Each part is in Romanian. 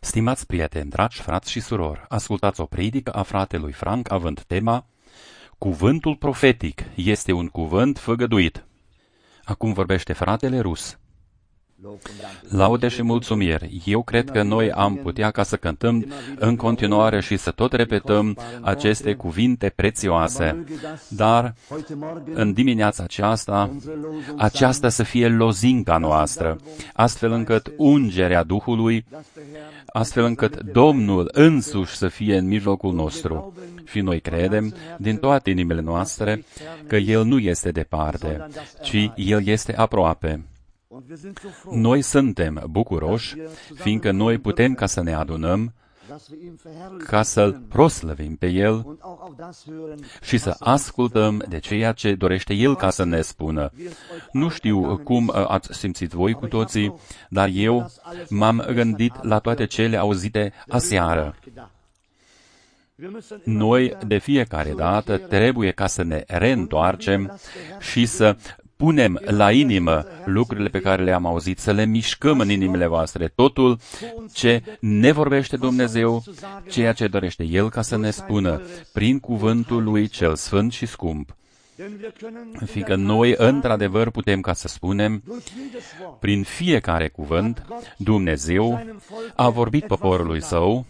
Stimați prieteni, dragi frați și surori, ascultați o predică a fratelui Frank având tema Cuvântul profetic este un cuvânt făgăduit. Acum vorbește fratele Rus. Laude și mulțumiri. Eu cred că noi am putea ca să cântăm în continuare și să tot repetăm aceste cuvinte prețioase. Dar în dimineața aceasta să fie lozinca noastră, astfel încât ungerea Duhului, astfel încât Domnul însuși să fie în mijlocul nostru. Și noi credem din toate inimile noastre că El nu este departe, ci El este aproape. Noi suntem bucuroși, fiindcă noi putem ca să ne adunăm, ca să-L proslăvim pe El și să ascultăm de ceea ce dorește El ca să ne spună. Nu știu cum ați simțit voi cu toții, dar eu m-am gândit la toate cele auzite aseară. Noi de fiecare dată trebuie ca să ne reîntoarcem și să punem la inimă lucrurile pe care le-am auzit, să le mișcăm în inimile voastre, totul ce ne vorbește Dumnezeu, ceea ce dorește El ca să ne spună, prin cuvântul Lui cel sfânt și scump. Fiindcă noi, într-adevăr, putem ca să spunem, prin fiecare cuvânt, Dumnezeu a vorbit poporului Său.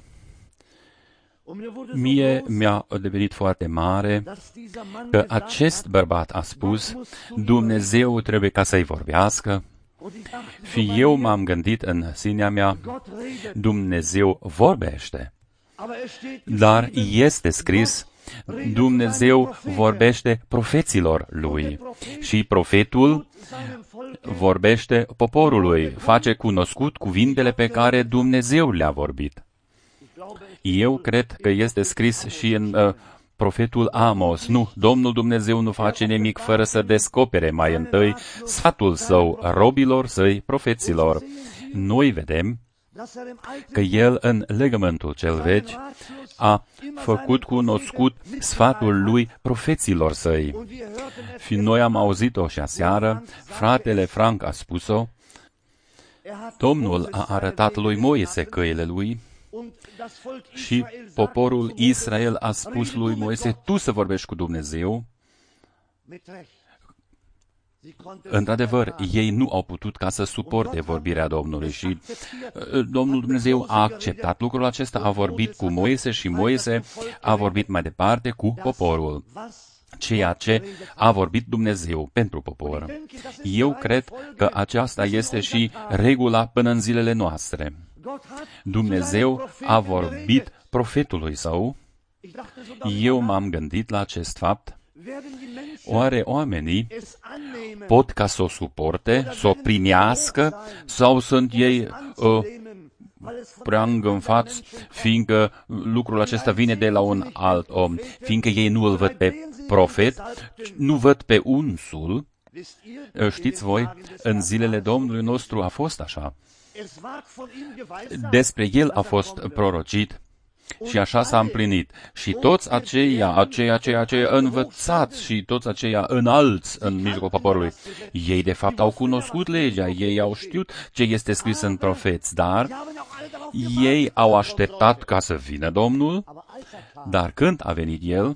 Mie mi-a devenit foarte mare că acest bărbat a spus, Dumnezeu trebuie ca să-i vorbească, și eu m-am gândit în sinea mea, Dumnezeu vorbește, dar este scris, Dumnezeu vorbește profeților Lui și profetul vorbește poporului, face cunoscut cuvintele pe care Dumnezeu le-a vorbit. Eu cred că este scris și în profetul Amos, nu, Domnul Dumnezeu nu face nimic fără să descopere mai întâi sfatul Său robilor Săi profeților. Noi vedem că El în legământul cel vechi a făcut cunoscut sfatul Lui profeților Săi. Și noi am auzit-o și aseară, fratele Frank a spus-o, Domnul a arătat lui Moise căile Lui, și poporul Israel a spus lui Moise, tu să vorbești cu Dumnezeu. Într-adevăr, ei nu au putut ca să suporte vorbirea Domnului și Domnul Dumnezeu a acceptat lucrul acesta, a vorbit cu Moise și Moise a vorbit mai departe cu poporul. Ceea ce a vorbit Dumnezeu pentru popor. Eu cred că aceasta este și regula până în zilele noastre. Dumnezeu a vorbit profetului Său. Eu m-am gândit la acest fapt. Oare oamenii pot ca să o suporte, să o primească, sau sunt ei prea îngânfați, fiindcă lucrul acesta vine de la un alt om, fiindcă ei nu îl văd pe profet, nu văd pe unsul. Știți voi, în zilele Domnului nostru a fost așa. Despre El a fost prorocit și așa s-a împlinit. Și toți aceia învățați și toți aceia înalți în mijlocul poporului, ei de fapt au cunoscut legea, ei au știut ce este scris în profeți, dar ei au așteptat ca să vină Domnul, dar când a venit El,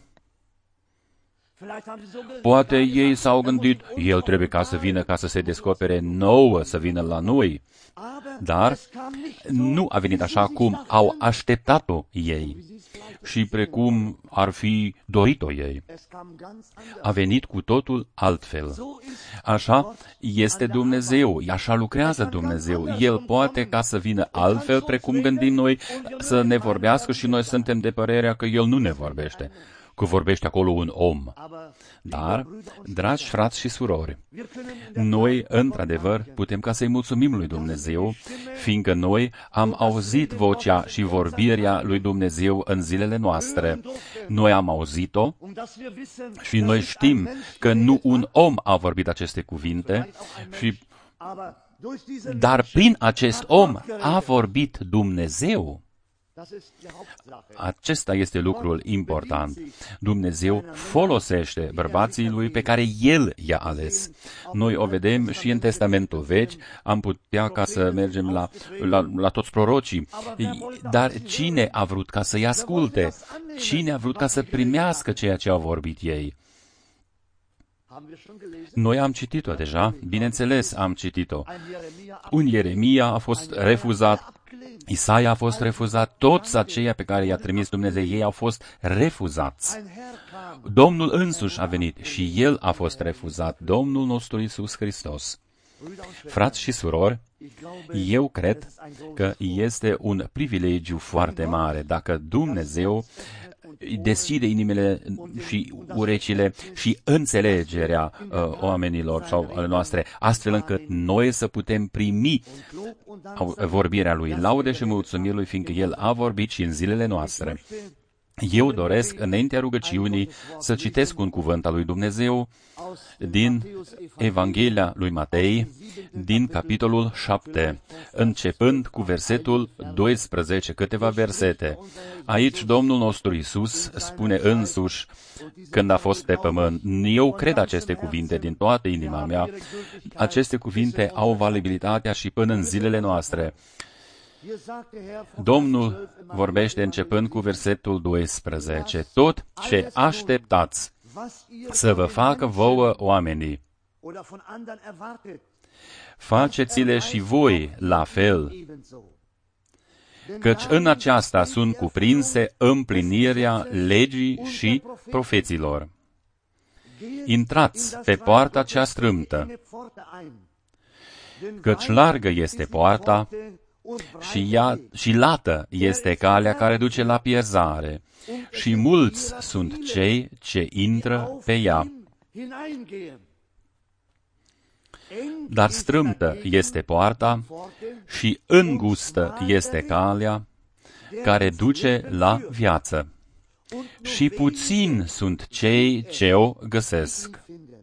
poate ei s-au gândit, El trebuie ca să vină, ca să se descopere nouă, să vină la noi. Dar nu a venit așa cum au așteptat-o ei și precum ar fi dorit-o ei. A venit cu totul altfel. Așa este Dumnezeu, așa lucrează Dumnezeu. El poate ca să vină altfel, precum gândim noi, să ne vorbească și noi suntem de părerea că El nu ne vorbește, că vorbește acolo un om. Dar, dragi frați și surori, noi, într-adevăr, putem ca să-i mulțumim lui Dumnezeu, fiindcă noi am auzit vocea și vorbirea lui Dumnezeu în zilele noastre. Noi am auzit-o și noi știm că nu un om a vorbit aceste cuvinte, dar prin acest om a vorbit Dumnezeu. Acesta este lucrul important. Dumnezeu folosește bărbații lui pe care El i-a ales. Noi o vedem și în Testamentul Vechi, am putea ca să mergem la toți prorocii. Dar cine a vrut ca să-i asculte? Cine a vrut ca să primească ceea ce au vorbit ei? Noi am citit-o deja, bineînțeles am citit-o. Un Ieremia a fost refuzat, Isaia a fost refuzat, toți aceia pe care i-a trimis Dumnezeu, ei au fost refuzați. Domnul însuși a venit și El a fost refuzat, Domnul nostru Iisus Hristos. Frați și surori, eu cred că este un privilegiu foarte mare dacă Dumnezeu deschide inimile și urechile și înțelegerea oamenilor sau ale noastre, astfel încât noi să putem primi vorbirea Lui. Laude și mulțumiri Lui, fiindcă El a vorbit și în zilele noastre. Eu doresc, înaintea rugăciunii, să citesc un cuvânt al lui Dumnezeu din Evanghelia lui Matei, din capitolul 7, începând cu versetul 12, câteva versete. Aici Domnul nostru Iisus spune însuși, când a fost pe pământ, eu cred aceste cuvinte din toată inima mea, aceste cuvinte au valabilitatea și până în zilele noastre. Domnul vorbește începând cu versetul 12. Tot ce așteptați să vă facă vouă oamenii, faceți-le și voi la fel, căci în aceasta sunt cuprinse împlinirea legii și profeților. Intrați pe poarta cea strâmtă, căci largă este poarta și lată este calea care duce la pierzare, și mulți sunt cei ce intră pe ea. Dar strâmtă este poarta și îngustă este calea care duce la viață, și puțini sunt cei ce o găsesc.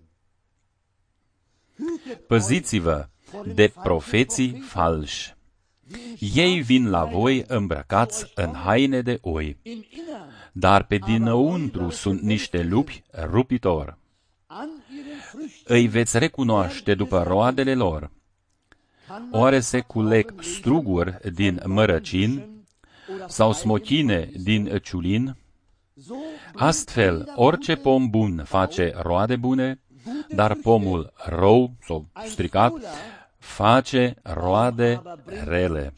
Păziți-vă de profeții falși. Ei vin la voi îmbrăcați în haine de oi, dar pe dinăuntru sunt niște lupi rupitori. Îi veți recunoaște după roadele lor. Oare se culeg struguri din mărăcin sau smochine din ciulin? Astfel, orice pom bun face roade bune, dar pomul rău sau stricat face roade rele.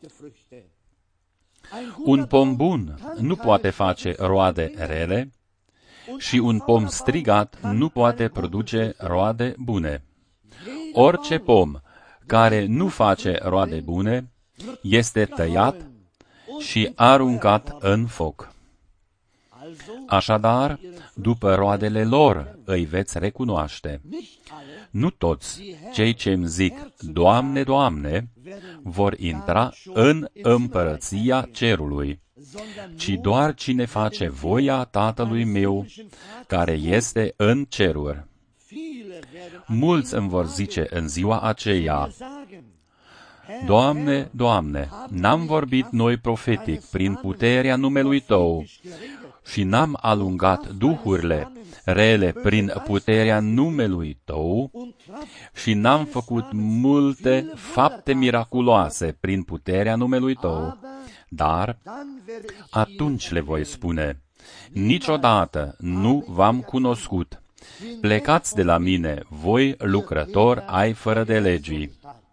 Un pom bun nu poate face roade rele și un pom strigat nu poate produce roade bune. Orice pom care nu face roade bune este tăiat și aruncat în foc. Așadar, după roadele lor îi veți recunoaște. Nu toți cei ce îmi zic, Doamne, Doamne, vor intra în împărăția cerului, ci doar cine face voia Tatălui meu, care este în ceruri. Mulți îmi vor zice în ziua aceea, Doamne, Doamne, n-am vorbit noi profetic prin puterea numelui Tău și n-am alungat duhurile rele prin puterea numelui Tău și n-am făcut multe fapte miraculoase prin puterea numelui Tău. Dar atunci le voi spune, niciodată nu v-am cunoscut. Plecați de la mine, voi lucrători ai fără de legii.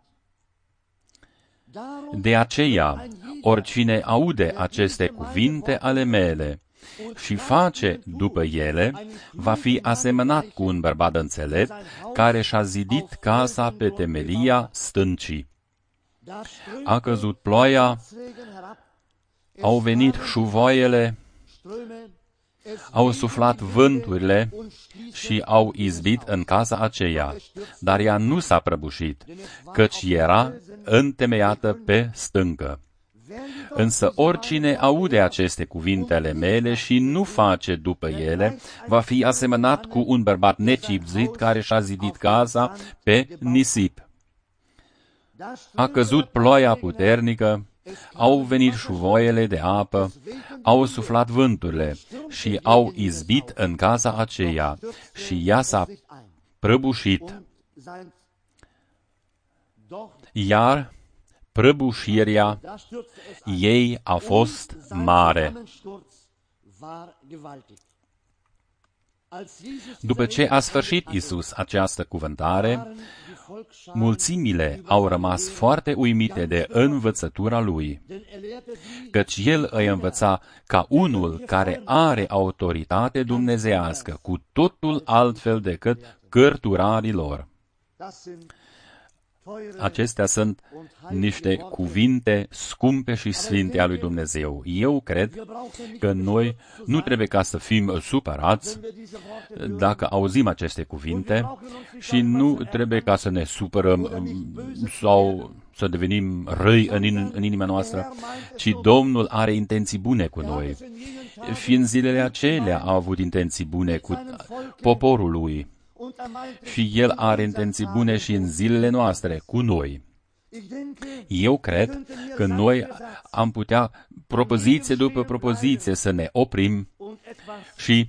De aceea, oricine aude aceste cuvinte ale mele și face după ele, va fi asemănat cu un bărbat înțelept care și-a zidit casa pe temelia stâncii. A căzut ploaia, au venit șuvoaiele, au suflat vânturile și au izbit în casa aceea, dar ea nu s-a prăbușit, căci era întemeiată pe stâncă. Însă oricine aude aceste cuvintele mele și nu face după ele, va fi asemănat cu un bărbat necipzit care și-a zidit casa pe nisip. A căzut ploaia puternică, Au venit șuvoaiele de apă, au suflat vânturile și au izbit în casa aceea și ea s-a prăbușit. Iar prăbușirea ei a fost mare. După ce a sfârșit Iisus această cuvântare, mulțimile au rămas foarte uimite de învățătura lui, căci el îi învăța ca unul care are autoritate dumnezeiască, cu totul altfel decât cărturarii lor. Acestea sunt niște cuvinte scumpe și sfinte a lui Dumnezeu. Eu cred că noi nu trebuie ca să fim supărați dacă auzim aceste cuvinte și nu trebuie ca să ne supărăm sau să devenim răi în inima noastră, ci Domnul are intenții bune cu noi. Fiind zilele acelea a avut intenții bune cu poporul lui. Și El are intenții bune și în zilele noastre, cu noi. Eu cred că noi am putea, propoziție după propoziție, să ne oprim și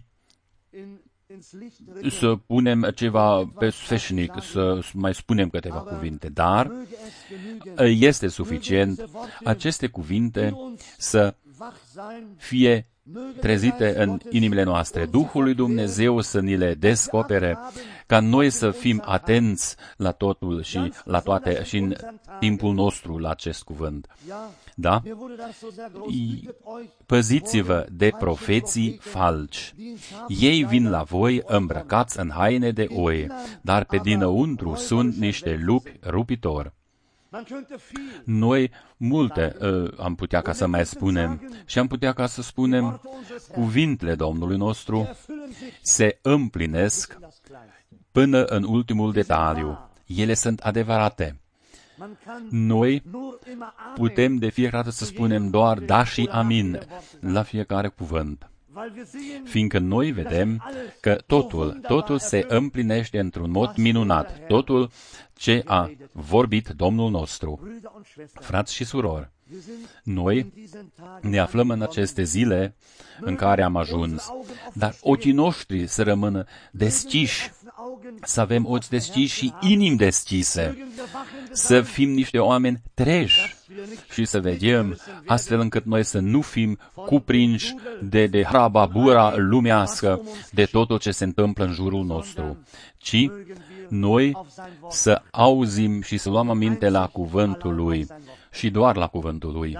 să punem ceva pe sfeșnic, să mai spunem câteva cuvinte. Dar este suficient aceste cuvinte să fie trezite în inimile noastre. Duhul lui Dumnezeu să ni le descopere, ca noi să fim atenți la totul și la toate și în timpul nostru la acest cuvânt. Da? Păziți-vă de profeții falși. Ei vin la voi îmbrăcați în haine de oi, dar pe dinăuntru sunt niște lupi rupitori. Noi multe am putea ca să mai spunem și am putea ca să spunem cuvintele Domnului nostru se împlinesc până în ultimul detaliu. Ele sunt adevărate. Noi putem de fiecare dată să spunem doar da și amin la fiecare cuvânt. Fiindcă noi vedem că totul se împlinește într-un mod minunat. Totul ce a vorbit Domnul nostru. Frați și surori, noi ne aflăm în aceste zile în care am ajuns, dar ochii noștri să rămână deschiși, să avem ochi deschiși și inimi deschise, să fim niște oameni treji și să vedem astfel încât noi să nu fim cuprinși de harababura lumească, de totul ce se întâmplă în jurul nostru, ci noi să auzim și să luăm aminte la cuvântul Lui și doar la cuvântul Lui.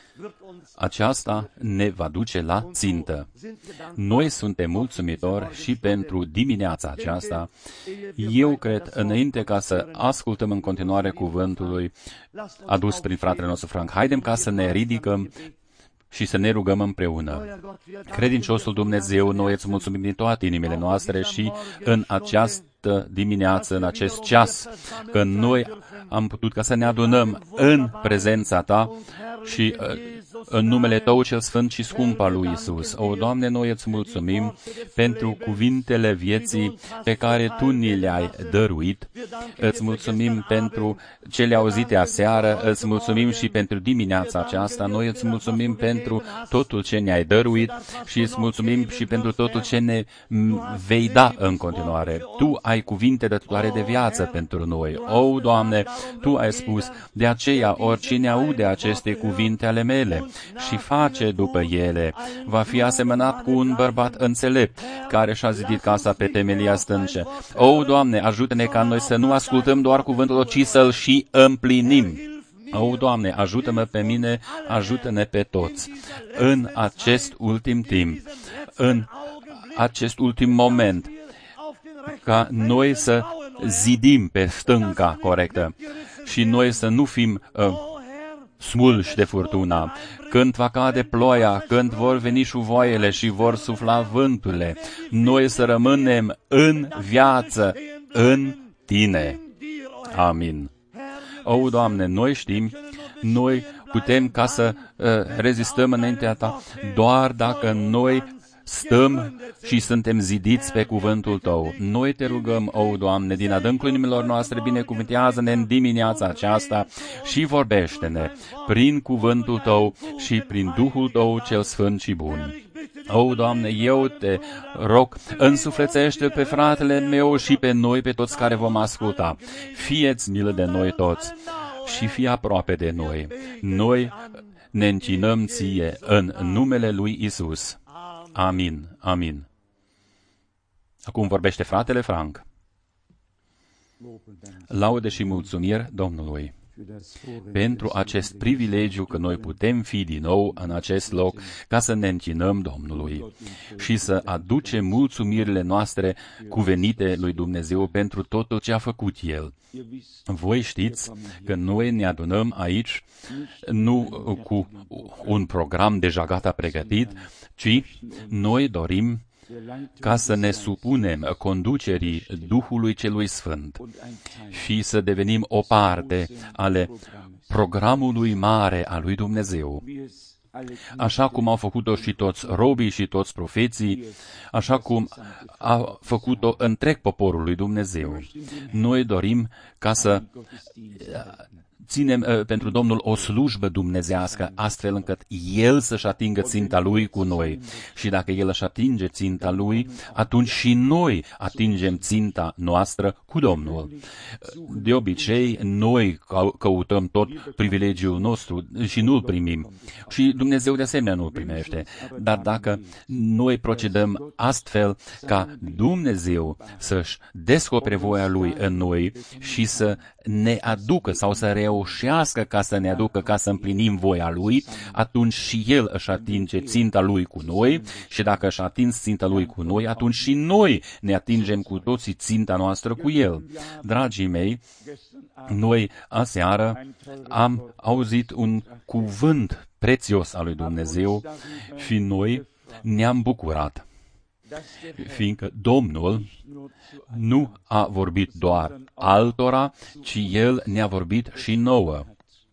Aceasta ne va duce la țintă. Noi suntem mulțumitori și pentru dimineața aceasta. Eu cred, înainte ca să ascultăm în continuare cuvântul Lui adus prin fratele nostru Frank, haidem ca să ne ridicăm și să ne rugăm împreună. Credinciosul Dumnezeu, noi îți mulțumim din toate inimile noastre și în această dimineață, în acest ceas, că noi am putut ca să ne adunăm în prezența Ta și în numele Tău cel sfânt și scump al lui Iisus. O, Doamne, noi îți mulțumim pentru cuvintele vieții pe care Tu ni le-ai dăruit. Îți mulțumim pentru cele auzite aseară, îți mulțumim și pentru dimineața aceasta. Noi îți mulțumim pentru totul ce ne-ai dăruit și îți mulțumim și pentru totul ce ne vei da în continuare. Tu ai cuvinte dătătoare de viață pentru noi. O, Doamne, Tu ai spus, de aceea oricine aude aceste cuvinte ale mele și face după ele, va fi asemănat cu un bărbat înțelept, care și-a zidit casa pe temelia stânce. O, Doamne, ajută-ne ca noi să nu ascultăm doar cuvântul, ci să-l și împlinim. O, Doamne, ajută-mă pe mine, ajută-ne pe toți. În acest ultim timp, în acest ultim moment, ca noi să zidim pe stânca corectă și noi să nu fim smulși de furtuna. Când va cade ploaia, când vor veni șuvoaiele și vor sufla vânturile, noi să rămânem în viață, în Tine. Amin. O, Doamne, noi știm, noi putem ca să rezistăm înaintea Ta doar dacă noi stăm și suntem zidiți pe cuvântul Tău. Noi Te rugăm, o Doamne, din adâncul inimilor noastre, binecuvântează-ne în dimineața aceasta și vorbește-ne prin cuvântul Tău și prin Duhul Tău cel Sfânt și Bun. O, Doamne, eu Te rog, însuflețește pe fratele meu și pe noi, pe toți care vom asculta. Fie-ți milă de noi toți și fii aproape de noi. Noi ne închinăm Ție în numele lui Isus. Amin. Amin. Acum vorbește fratele Frank. Laude și mulțumiri Domnului pentru acest privilegiu că noi putem fi din nou în acest loc ca să ne închinăm Domnului și să aducem mulțumirile noastre cuvenite lui Dumnezeu pentru totul ce a făcut El. Voi știți că noi ne adunăm aici nu cu un program deja gata pregătit, ci noi dorim ca să ne supunem conducerii Duhului Celui Sfânt și să devenim o parte ale programului mare al lui Dumnezeu. Așa cum au făcut-o și toți robii și toți profeții, așa cum a făcut-o întreg poporul lui Dumnezeu. Noi dorim ca să ținem pentru Domnul o slujbă dumnezească, astfel încât El să-și atingă ținta Lui cu noi. Și dacă El își atinge ținta Lui, atunci și noi atingem ținta noastră cu Domnul. De obicei, noi căutăm tot privilegiul nostru și nu-l primim. Și Dumnezeu de asemenea nu-l primește. Dar dacă noi procedăm astfel ca Dumnezeu să-și descopere voia Lui în noi și să ne aducă sau să reușească ca să ne aducă ca să împlinim voia Lui, atunci și El își atinge ținta Lui cu noi și dacă își atins ținta Lui cu noi, atunci și noi ne atingem cu toții ținta noastră cu El. Dragii mei, noi aseară am auzit un cuvânt prețios al lui Dumnezeu și noi ne-am bucurat, fiindcă Domnul nu a vorbit doar altora, ci El ne-a vorbit și nouă.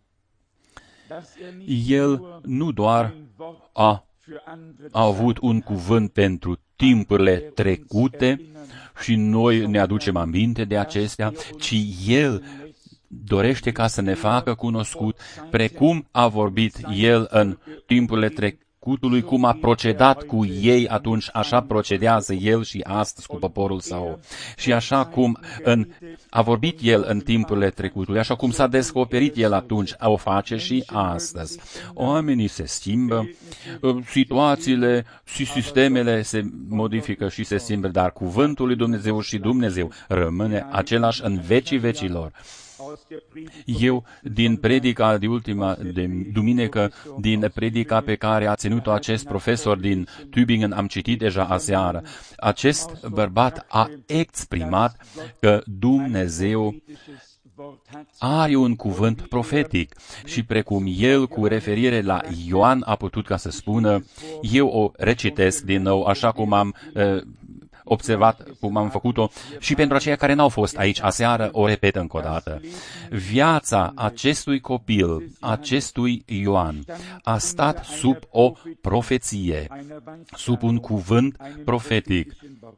El nu doar a avut un cuvânt pentru timpurile trecute și noi ne aducem aminte de acestea, ci El dorește ca să ne facă cunoscut precum a vorbit El în timpurile trecutului, cum a procedat cu ei atunci, așa procedează El și astăzi cu poporul Său. Și așa cum a vorbit El în timpurile trecutului, așa cum s-a descoperit El atunci, o face și astăzi. Oamenii se schimbă, situațiile și sistemele se modifică și se schimbă, dar cuvântul lui Dumnezeu și Dumnezeu rămâne același în vecii vecilor. Eu, din predica de duminică, din predica pe care a ținut-o acest profesor din Tübingen, am citit deja aseară, acest bărbat a exprimat că Dumnezeu are un cuvânt profetic și precum el, cu referire la Ioan, a putut ca să spună, eu o recitesc din nou, așa cum am observat, cum am făcut-o, și pentru aceia care n-au fost aici aseară, o repet încă o dată. Viața acestui copil, acestui Ioan, a stat sub o profeție, sub un cuvânt profetic.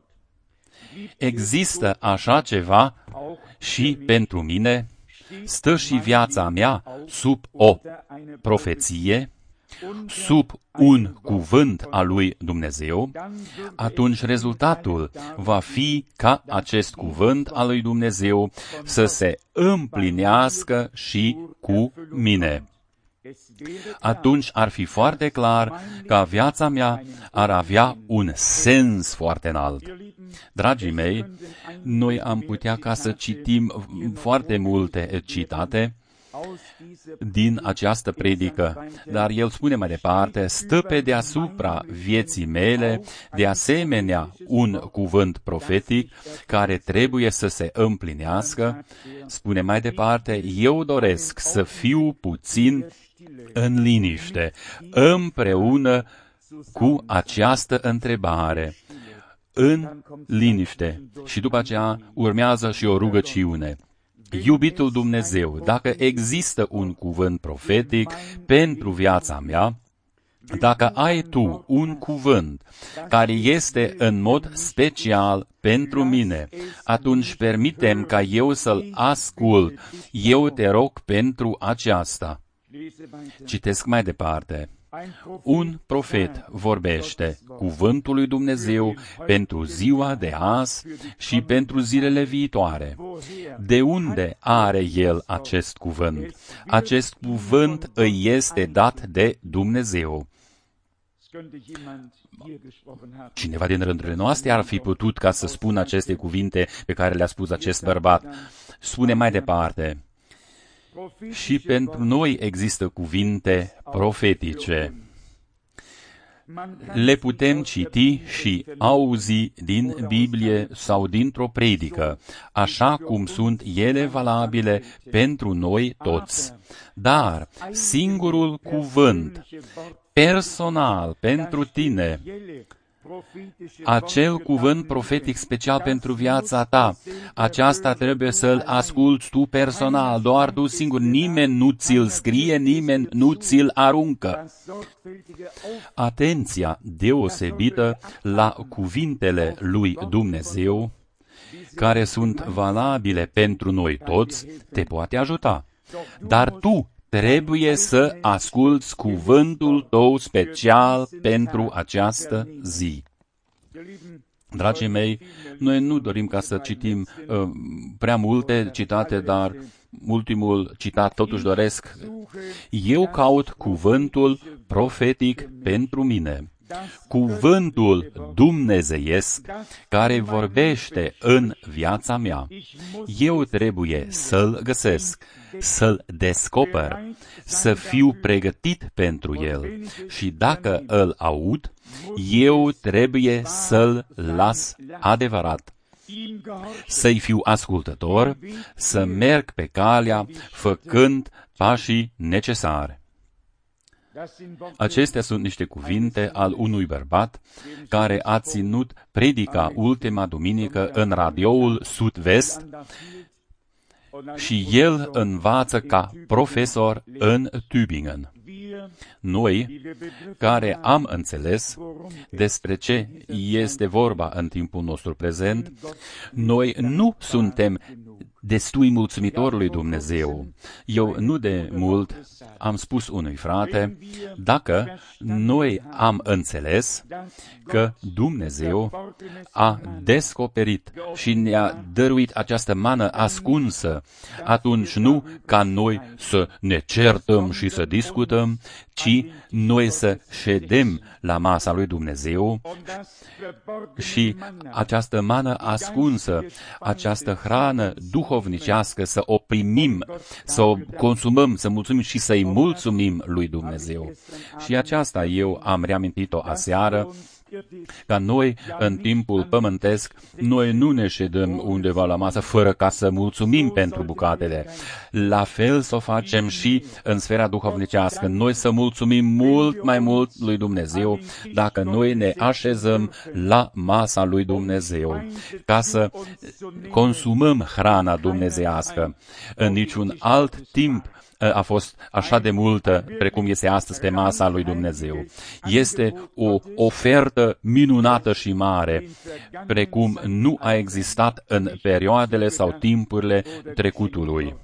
Există așa ceva și pentru mine, stă și viața mea sub o profeție, sub un cuvânt al lui Dumnezeu, atunci rezultatul va fi ca acest cuvânt al lui Dumnezeu să se împlinească și cu mine. Atunci ar fi foarte clar că viața mea ar avea un sens foarte înalt. Dragii mei, noi am putea ca să citim foarte multe citate din această predică, dar el spune mai departe, stă pe deasupra vieții mele, de asemenea un cuvânt profetic care trebuie să se împlinească. Spune mai departe, eu doresc să fiu puțin în liniște, împreună cu această întrebare, în liniște. Și după aceea urmează și o rugăciune. Iubitul Dumnezeu, dacă există un cuvânt profetic pentru viața mea, Dacă ai tu un cuvânt care este în mod special pentru mine, atunci permitem ca eu să-l ascult. Eu te rog pentru aceasta. Citesc mai departe. Un profet vorbește cuvântul lui Dumnezeu pentru ziua de azi și pentru zilele viitoare. De unde are el acest cuvânt? Acest cuvânt îi este dat de Dumnezeu. Cineva din rândurile noastre ar fi putut ca să spună aceste cuvinte pe care le-a spus acest bărbat. Spune mai departe. Și pentru noi există cuvinte profetice. Le putem citi și auzi din Biblie sau dintr-o predică, așa cum sunt ele valabile pentru noi toți. Dar singurul cuvânt personal pentru tine, acel cuvânt profetic special pentru viața ta, aceasta trebuie să-l asculți tu personal, doar tu singur. Nimeni nu ți-l scrie, nimeni nu ți-l aruncă. Atenția deosebită la cuvintele lui Dumnezeu, care sunt valabile pentru noi toți, te poate ajuta. Dar tu trebuie să asculți cuvântul tău special pentru această zi. Dragii mei, noi nu dorim ca să citim prea multe citate, dar ultimul citat totuși doresc. Eu caut cuvântul profetic pentru mine. Cuvântul dumnezeiesc care vorbește în viața mea. Eu trebuie să-l găsesc, să-l descoper, să fiu pregătit pentru el și dacă îl aud, eu trebuie să-l las adevărat, să-i fiu ascultător, să merg pe calea făcând pașii necesari. Acestea sunt niște cuvinte al unui bărbat care a ținut predica ultima duminică în radioul Sud-Vest și el învață ca profesor în Tübingen. Noi, care am înțeles despre ce este vorba în timpul nostru prezent, noi nu suntem destui mulțumitori lui Dumnezeu. Eu nu de mult am spus unui frate, dacă noi am înțeles că Dumnezeu a descoperit și ne-a dăruit această mană ascunsă, atunci nu ca noi să ne certăm și să discutăm, ci noi să ședem la masa lui Dumnezeu și această mană ascunsă, această hrană duhovnicească să o primim, să o consumăm, să mulțumim și să-i mulțumim lui Dumnezeu. Și aceasta eu am reamintit-o aseară, ca noi, în timpul pământesc, noi nu ne ședăm undeva la masă fără ca să mulțumim pentru bucatele. La fel să o facem și în sfera duhovnicească. Noi să mulțumim mult mai mult lui Dumnezeu dacă noi ne așezăm la masa lui Dumnezeu, ca să consumăm hrana dumnezeiască. În niciun alt timp a fost așa de multă precum este astăzi pe masa lui Dumnezeu. Este o ofertă minunată și mare, precum nu a existat în perioadele sau timpurile trecutului.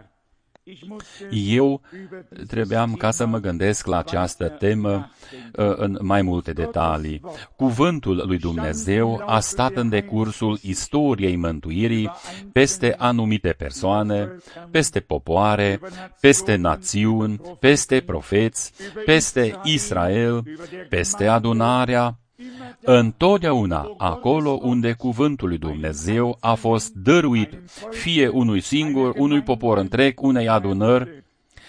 Eu trebuiam ca să mă gândesc la această temă în mai multe detalii. Cuvântul lui Dumnezeu a stat în decursul istoriei mântuirii peste anumite persoane, peste popoare, peste națiuni, peste profeți, peste Israel, peste adunarea, întotdeauna acolo unde cuvântul lui Dumnezeu a fost dăruit fie unui singur, unui popor întreg, unei adunări,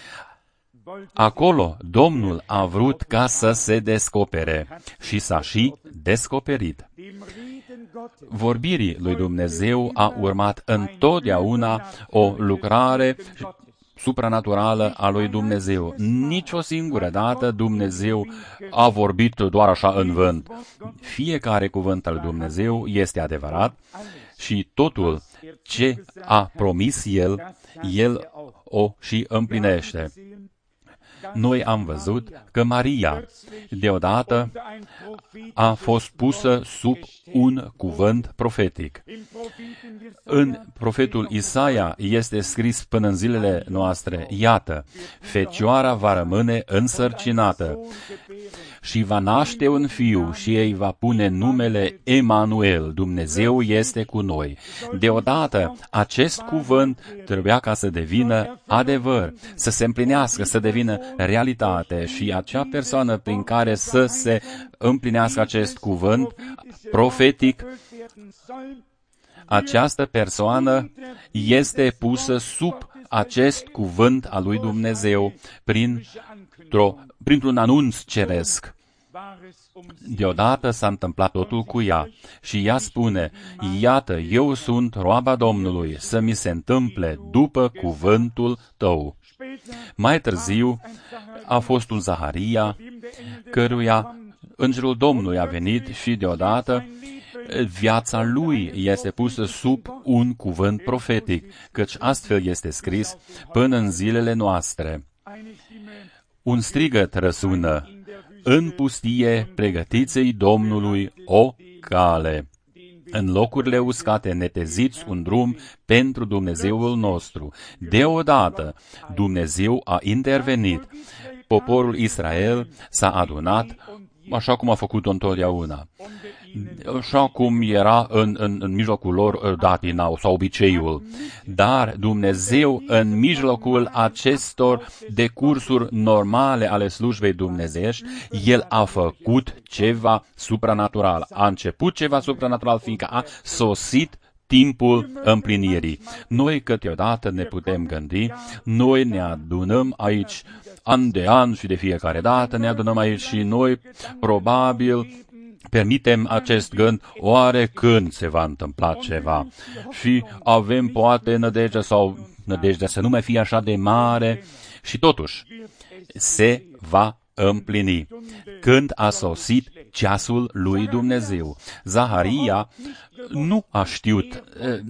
acolo Domnul a vrut ca să se descopere și s-a și descoperit. Vorbirii lui Dumnezeu a urmat întotdeauna o lucrare supranaturală a lui Dumnezeu. Nici o singură dată Dumnezeu a vorbit doar așa în vânt. Fiecare cuvânt al lui Dumnezeu este adevărat și totul ce a promis El, El o și împlinește. noi am văzut că Maria deodată a fost pusă sub un cuvânt profetic. În profetul Isaia este scris până în zilele noastre: iată, fecioara va rămâne însărcinată și va naște un fiu și ei va pune numele Emanuel, Dumnezeu este cu noi. Deodată, acest cuvânt trebuia ca să devină adevăr, să se împlinească, să devină realitate și acea persoană prin care să se împlinească acest cuvânt profetic, această persoană este pusă sub acest cuvânt al lui Dumnezeu printr-un anunț ceresc. Deodată s-a întâmplat totul cu ea și ea spune: iată, eu sunt roaba Domnului, să mi se întâmple după cuvântul tău. Mai târziu a fost un Zaharia, căruia îngerul Domnului a venit și deodată viața lui este pusă sub un cuvânt profetic, căci astfel este scris până în zilele noastre. Un strigăt răsună: în pustie pregătiți-i Domnului o cale. În locurile uscate neteziți un drum pentru Dumnezeul nostru. Deodată Dumnezeu a intervenit. Poporul Israel s-a adunat așa cum a făcut-o întotdeauna. Așa cum era în mijlocul lor datina sau obiceiul. Dar Dumnezeu, în mijlocul acestor decursuri normale ale slujbei dumnezeiești, El a făcut ceva supranatural. A început ceva supranatural, fiindcă a sosit timpul împlinirii. Noi câteodată ne putem gândi, noi ne adunăm aici an de an și de fiecare dată ne adunăm aici și noi probabil permitem acest gând: oare când se va întâmpla ceva? Și avem poate nădejdea sau nădejdea să nu mai fie așa de mare și totuși se va împlini când a sosit ceasul lui Dumnezeu. Zaharia nu a știut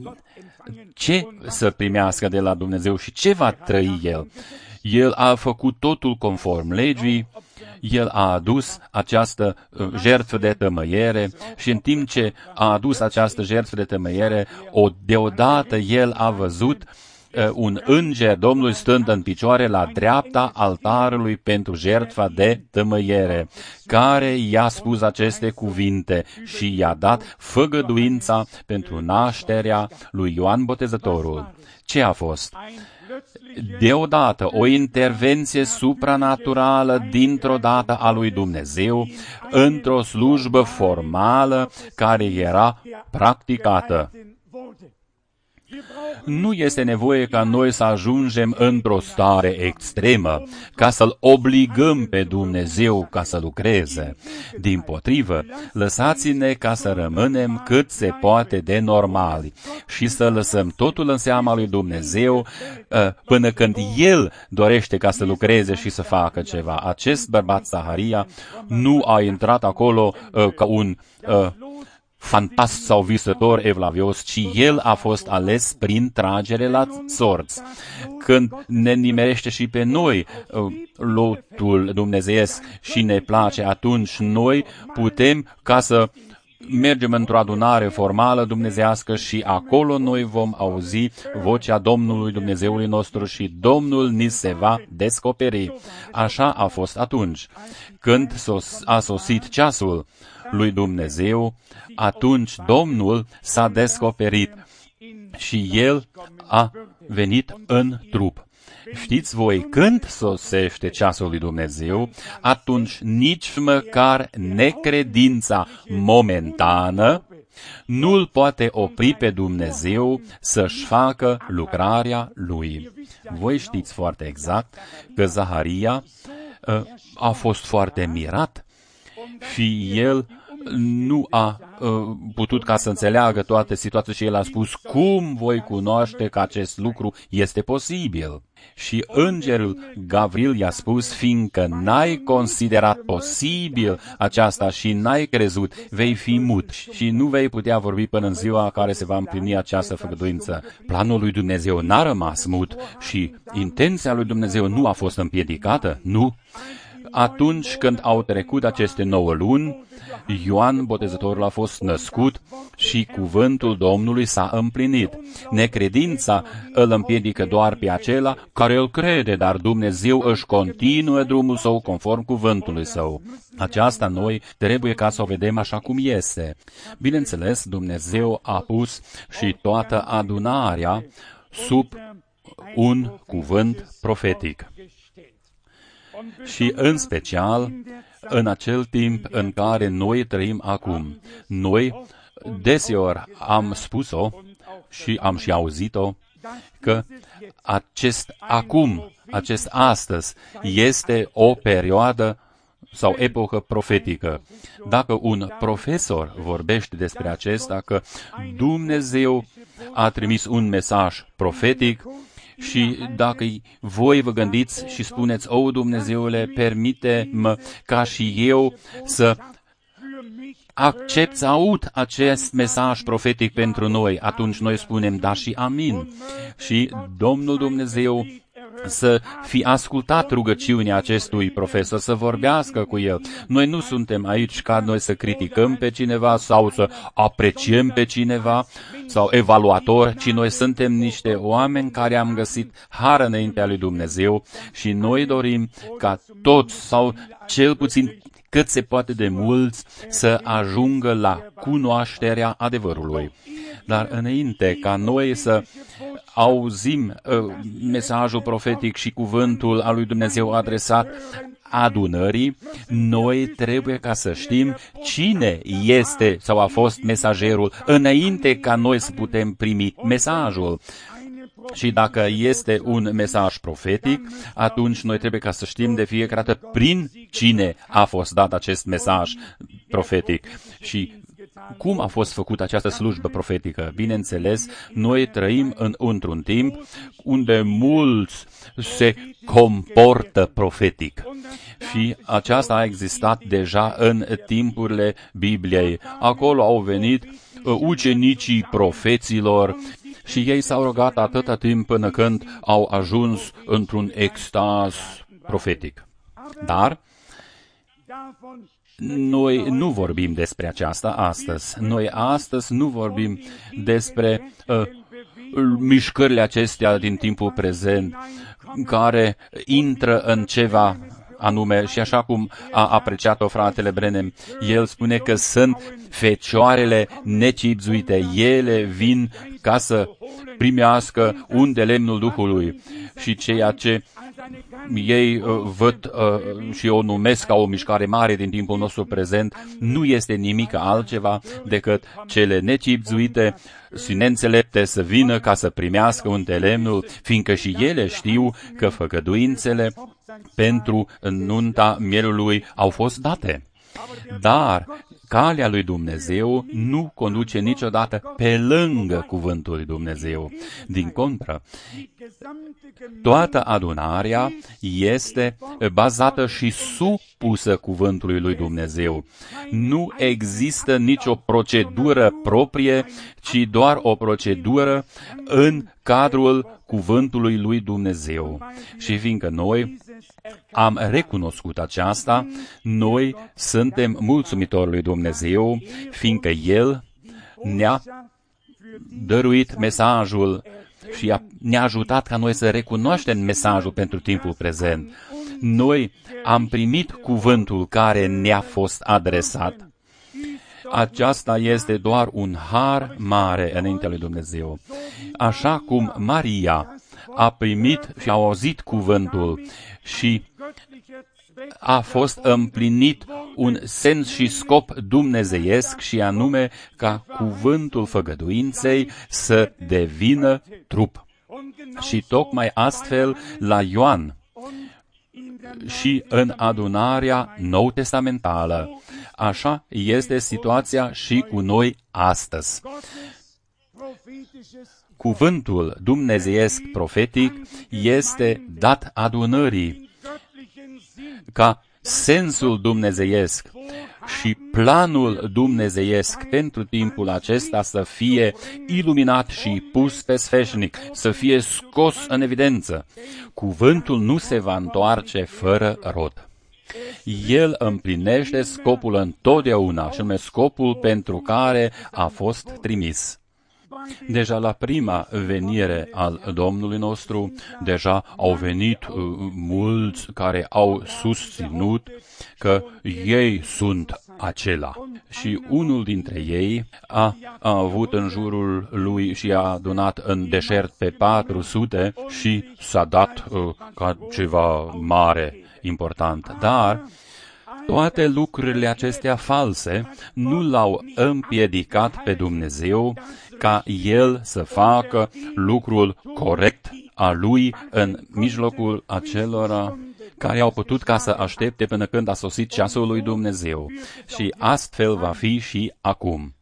ce să primească de la Dumnezeu și ce va trăi el. El a făcut totul conform legii, el a adus această jertfă de tămăiere și în timp ce a adus această jertfă de tămăiere, deodată el a văzut un înger Domnului stând în picioare la dreapta altarului pentru jertfa de tămăiere, care i-a spus aceste cuvinte și i-a dat făgăduința pentru nașterea lui Ioan Botezătorul. Ce a fost? Deodată o intervenție supranaturală dintr-o dată a lui Dumnezeu într-o slujbă formală care era practicată. Nu este nevoie ca noi să ajungem într-o stare extremă ca să-L obligăm pe Dumnezeu ca să lucreze. Dimpotrivă, lăsați-ne ca să rămânem cât se poate de normali și să lăsăm totul în seama lui Dumnezeu până când El dorește ca să lucreze și să facă ceva. Acest bărbat Zaharia nu a intrat acolo ca un fantast sau visător evlavios, ci el a fost ales prin tragere la sorți. Când ne nimerește și pe noi lotul dumnezeiesc și ne place, atunci noi putem ca să mergem într-o adunare formală dumnezeiască și acolo noi vom auzi vocea Domnului Dumnezeului nostru și Domnul ni se va descoperi. Așa a fost atunci. Când a sosit ceasul lui Dumnezeu, atunci Domnul s-a descoperit și El a venit în trup. Știți voi, când sosește ceasul lui Dumnezeu, atunci nici măcar necredința momentană nu-L poate opri pe Dumnezeu să-și facă lucrarea Lui. Voi știți foarte exact că Zaharia a fost foarte mirat și el nu a putut ca să înțeleagă toate situațiile și el a spus: cum voi cunoaște că acest lucru este posibil? Și îngerul Gavril i-a spus, fiindcă n-ai considerat posibil aceasta și n-ai crezut, vei fi mut și nu vei putea vorbi până în ziua care se va împlini această făgăduință. Planul lui Dumnezeu n-a rămas mut și intenția lui Dumnezeu nu a fost împiedicată, nu. Atunci când au trecut aceste 9 luni, Ioan Botezătorul a fost născut și cuvântul Domnului s-a împlinit. Necredința îl împiedică doar pe acela care îl crede, dar Dumnezeu își continuă drumul său conform cuvântului său. Aceasta noi trebuie ca să o vedem așa cum este. Bineînțeles, Dumnezeu a pus și toată adunarea sub un cuvânt profetic. Și în special, în acel timp în care noi trăim acum. Noi deseori am spus-o și am și auzit-o, că acest acum, acest astăzi, este o perioadă sau epocă profetică. Dacă un profesor vorbește despre acesta, că Dumnezeu a trimis un mesaj profetic, și dacă voi vă gândiți și spuneți, o, Dumnezeule, permite-mă ca și eu să accept, să aud acest mesaj profetic pentru noi, atunci noi spunem da și amin. Și Domnul Dumnezeu să fi ascultat rugăciunea acestui profesor, să vorbească cu el. Noi nu suntem aici ca noi să criticăm pe cineva sau să apreciem pe cineva sau evaluator, ci noi suntem niște oameni care am găsit har înaintea lui Dumnezeu și noi dorim ca toți sau cel puțin cât se poate de mulți să ajungă la cunoașterea adevărului. Dar înainte ca noi să auzim mesajul profetic și cuvântul al lui Dumnezeu adresat adunării, noi trebuie ca să știm cine este sau a fost mesagerul înainte ca noi să putem primi mesajul. Și dacă este un mesaj profetic, atunci noi trebuie ca să știm de fiecare dată prin cine a fost dat acest mesaj profetic și cum a fost făcută această slujbă profetică. Bineînțeles, noi trăim într-un timp unde mulți se comportă profetic. Și aceasta a existat deja în timpurile Bibliei. Acolo au venit ucenicii profeților și ei s-au rugat atâta timp până când au ajuns într-un extaz profetic. Dar noi nu vorbim despre aceasta astăzi. Noi astăzi nu vorbim despre mișcările acestea din timpul prezent care intră în ceva anume și așa cum a apreciat-o fratele Brenem, el spune că sunt fecioarele necipzuite. Ele vin ca să primească un de lemnul Duhului și ceea ce ei văd și o numesc ca o mișcare mare din timpul nostru prezent, nu este nimic altceva decât cele necipzuite și neînțelepte să vină ca să primească un de lemnul, fiindcă și ele știu că făgăduințele pentru nunta mielului au fost date. Dar calea lui Dumnezeu nu conduce niciodată pe lângă cuvântul lui Dumnezeu. Din contră, toată adunarea este bazată și supusă cuvântului lui Dumnezeu. Nu există nicio procedură proprie, ci doar o procedură în cadrul cuvântului lui Dumnezeu. Și fiindcă noi am recunoscut aceasta, noi suntem mulțumitori lui Dumnezeu, fiindcă El ne-a dăruit mesajul și ne-a ajutat ca noi să recunoaștem mesajul pentru timpul prezent. Noi am primit cuvântul care ne-a fost adresat. Aceasta este doar un har mare înaintea lui Dumnezeu. Așa cum Maria a primit și a auzit cuvântul și a fost împlinit un sens și scop dumnezeiesc și anume ca cuvântul făgăduinței să devină trup. Și tocmai astfel la Ioan și în adunarea nou-testamentală. Așa este situația și cu noi astăzi. cuvântul dumnezeiesc profetic este dat adunării ca sensul dumnezeiesc și planul dumnezeiesc pentru timpul acesta să fie iluminat și pus pe sfeșnic, să fie scos în evidență. Cuvântul nu se va întoarce fără rod. El împlinește scopul întotdeauna, și anume scopul pentru care a fost trimis. Deja la prima venire al Domnului nostru, deja au venit mulți care au susținut că ei sunt acela. Și unul dintre ei a avut în jurul lui și a adunat în deșert pe 400 și s-a dat ca ceva mare, important. Dar toate lucrurile acestea false nu l-au împiedicat pe Dumnezeu ca El să facă lucrul corect a Lui în mijlocul acelora care au putut ca să aștepte până când a sosit ceasul lui Dumnezeu. Și astfel va fi și acum.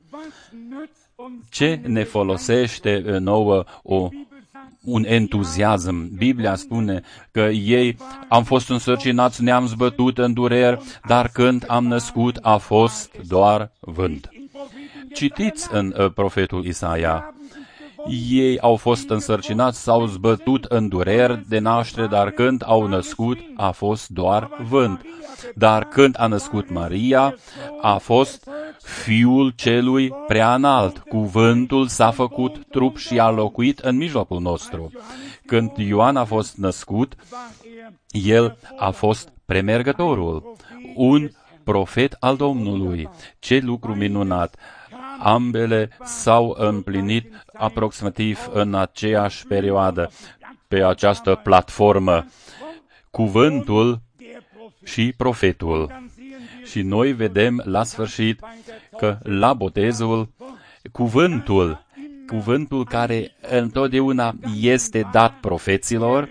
Ce ne folosește nouă un entuziasm? Biblia spune că ei am fost însărcinați, ne-am zbătut în dureri, dar când am născut a fost doar vânt. Citiți în profetul Isaia. Ei au fost însărcinați, s-au zbătut în dureri de naștere, dar când au născut a fost doar vânt. Dar când a născut Maria, a fost Fiul celui preanalt. Cuvântul s-a făcut trup și a locuit în mijlocul nostru. Când Ioan a fost născut, el a fost premergătorul, un profet al Domnului. Ce lucru minunat! Ambele s-au împlinit aproximativ în aceeași perioadă, pe această platformă, cuvântul și profetul. Și noi vedem la sfârșit că la botezul, cuvântul care întotdeauna este dat profeților,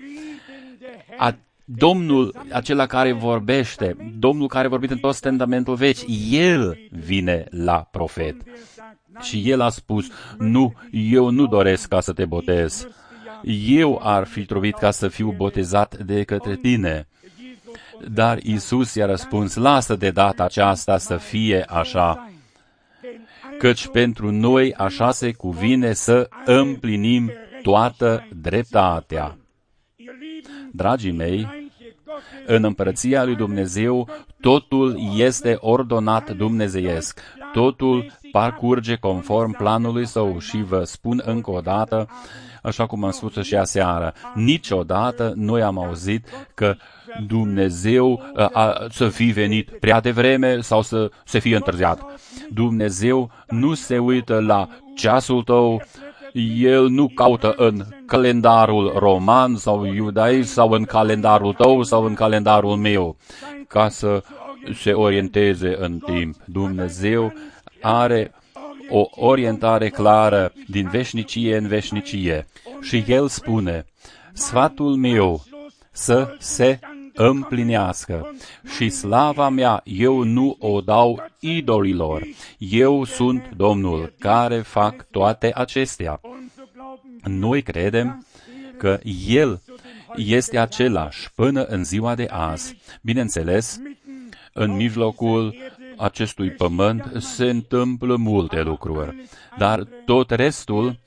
Domnul acela care vorbește, Domnul care a vorbit în tot Testamentul Vechi, El vine la profet. Și El a spus, nu, eu nu doresc ca să te botez. Eu ar fi trebuit ca să fiu botezat de către tine. Dar Iisus i-a răspuns, lasă de data aceasta să fie așa, căci pentru noi așa se cuvine să împlinim toată dreptatea. Dragii mei, în împărăția lui Dumnezeu, totul este ordonat dumnezeiesc. Totul parcurge conform planului Său și vă spun încă o dată, așa cum am spus și aseară, niciodată noi am auzit că Dumnezeu să fi venit prea devreme sau să se fie întârziat. Dumnezeu nu se uită la ceasul tău, El nu caută în calendarul roman sau iudaist sau în calendarul tău sau în calendarul meu ca să se orienteze în timp. Dumnezeu are o orientare clară din veșnicie în veșnicie și El spune, sfatul meu să se împlinească și slava mea eu nu o dau idolilor. Eu sunt Domnul care fac toate acestea. Noi credem că El este același până în ziua de azi. Bineînțeles, în mijlocul acestui pământ se întâmplă multe lucruri, dar tot restul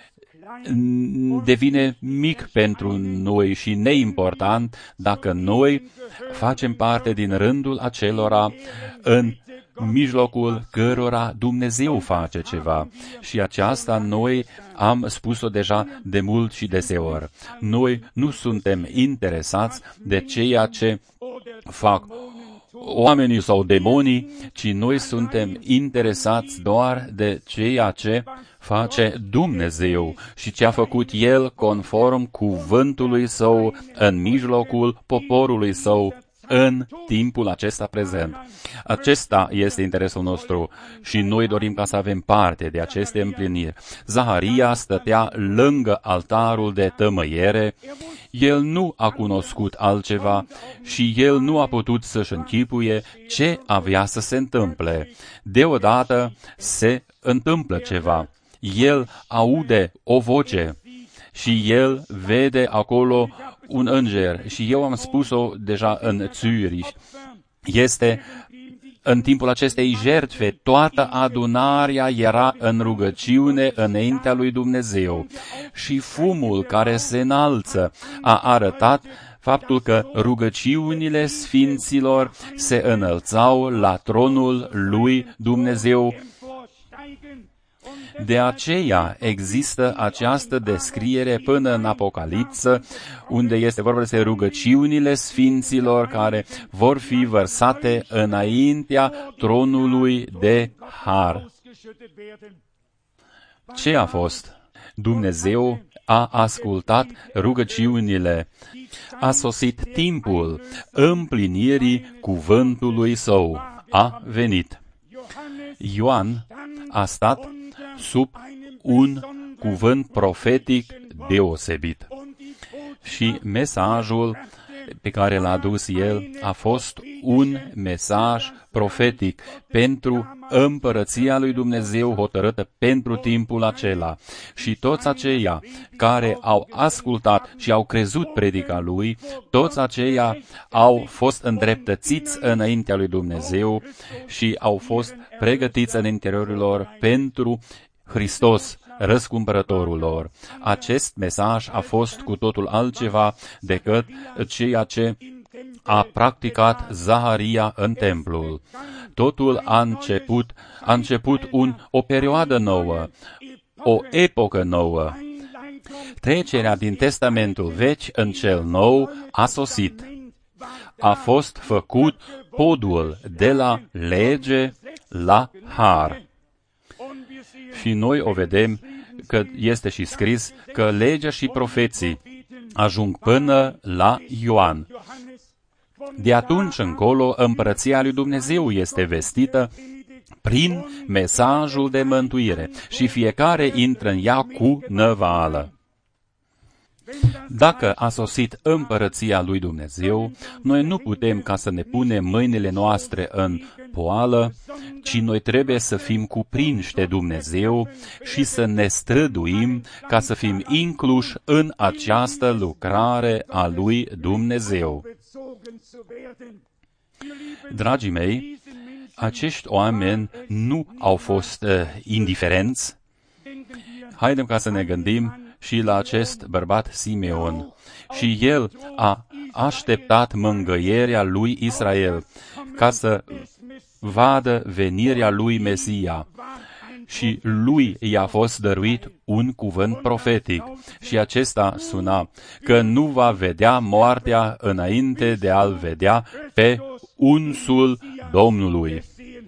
devine mic pentru noi și neimportant dacă noi facem parte din rândul acelora în mijlocul cărora Dumnezeu face ceva. Și aceasta noi am spus-o deja de mult și deseori. Noi nu suntem interesați de ceea ce fac oamenii sau demonii, ci noi suntem interesați doar de ceea ce face Dumnezeu și ce a făcut El conform cuvântului Său în mijlocul poporului Său în timpul acesta prezent. Acesta este interesul nostru și noi dorim ca să avem parte de aceste împliniri. Zaharia stătea lângă altarul de tămăiere. El nu a cunoscut altceva și el nu a putut să-și închipuie ce avea să se întâmple. Deodată se întâmplă ceva. el aude o voce și el vede acolo un înger. Și eu am spus-o deja în Zürich. Este în timpul acestei jertfe, toată adunarea era în rugăciune înaintea lui Dumnezeu. Și fumul care se înalță a arătat faptul că rugăciunile sfinților se înălțau la tronul lui Dumnezeu. De aceea există această descriere până în Apocalipsă, unde este vorba despre rugăciunile sfinților care vor fi vărsate înaintea tronului de har. Ce a fost? Dumnezeu a ascultat rugăciunile. A sosit timpul împlinirii cuvântului său. A venit. Ioan a stat sub un cuvânt profetic deosebit. Și mesajul pe care l-a adus el a fost un mesaj profetic pentru împărăția lui Dumnezeu hotărâtă pentru timpul acela. Și toți aceia care au ascultat și au crezut predica lui, toți aceia au fost îndreptățiți înaintea lui Dumnezeu și au fost pregătiți în interiorul lor pentru Hristos, răscumpărătorul lor. Acest mesaj a fost cu totul altceva decât ceea ce a practicat Zaharia în templul. Totul a început o perioadă nouă, o epocă nouă. Trecerea din Testamentul Vechi în cel nou a sosit. A fost făcut podul de la lege la har. Și noi o vedem că este și scris că legea și profeții ajung până la Ioan. De atunci încolo, împărăția lui Dumnezeu este vestită prin mesajul de mântuire și fiecare intră în ea cu năvală. Dacă a sosit împărăția lui Dumnezeu, noi nu putem ca să ne punem mâinile noastre în poală, ci noi trebuie să fim cuprinși de Dumnezeu și să ne străduim ca să fim incluși în această lucrare a lui Dumnezeu. Dragii mei, acești oameni nu au fost indiferenți. Haidem ca să ne gândim și la acest bărbat Simeon. Și el a așteptat mângâierea lui Israel ca să vadă venirea lui Mesia. Și lui i-a fost dăruit un cuvânt profetic. Și acesta suna că nu va vedea moartea înainte de a-l vedea pe unsul Domnului.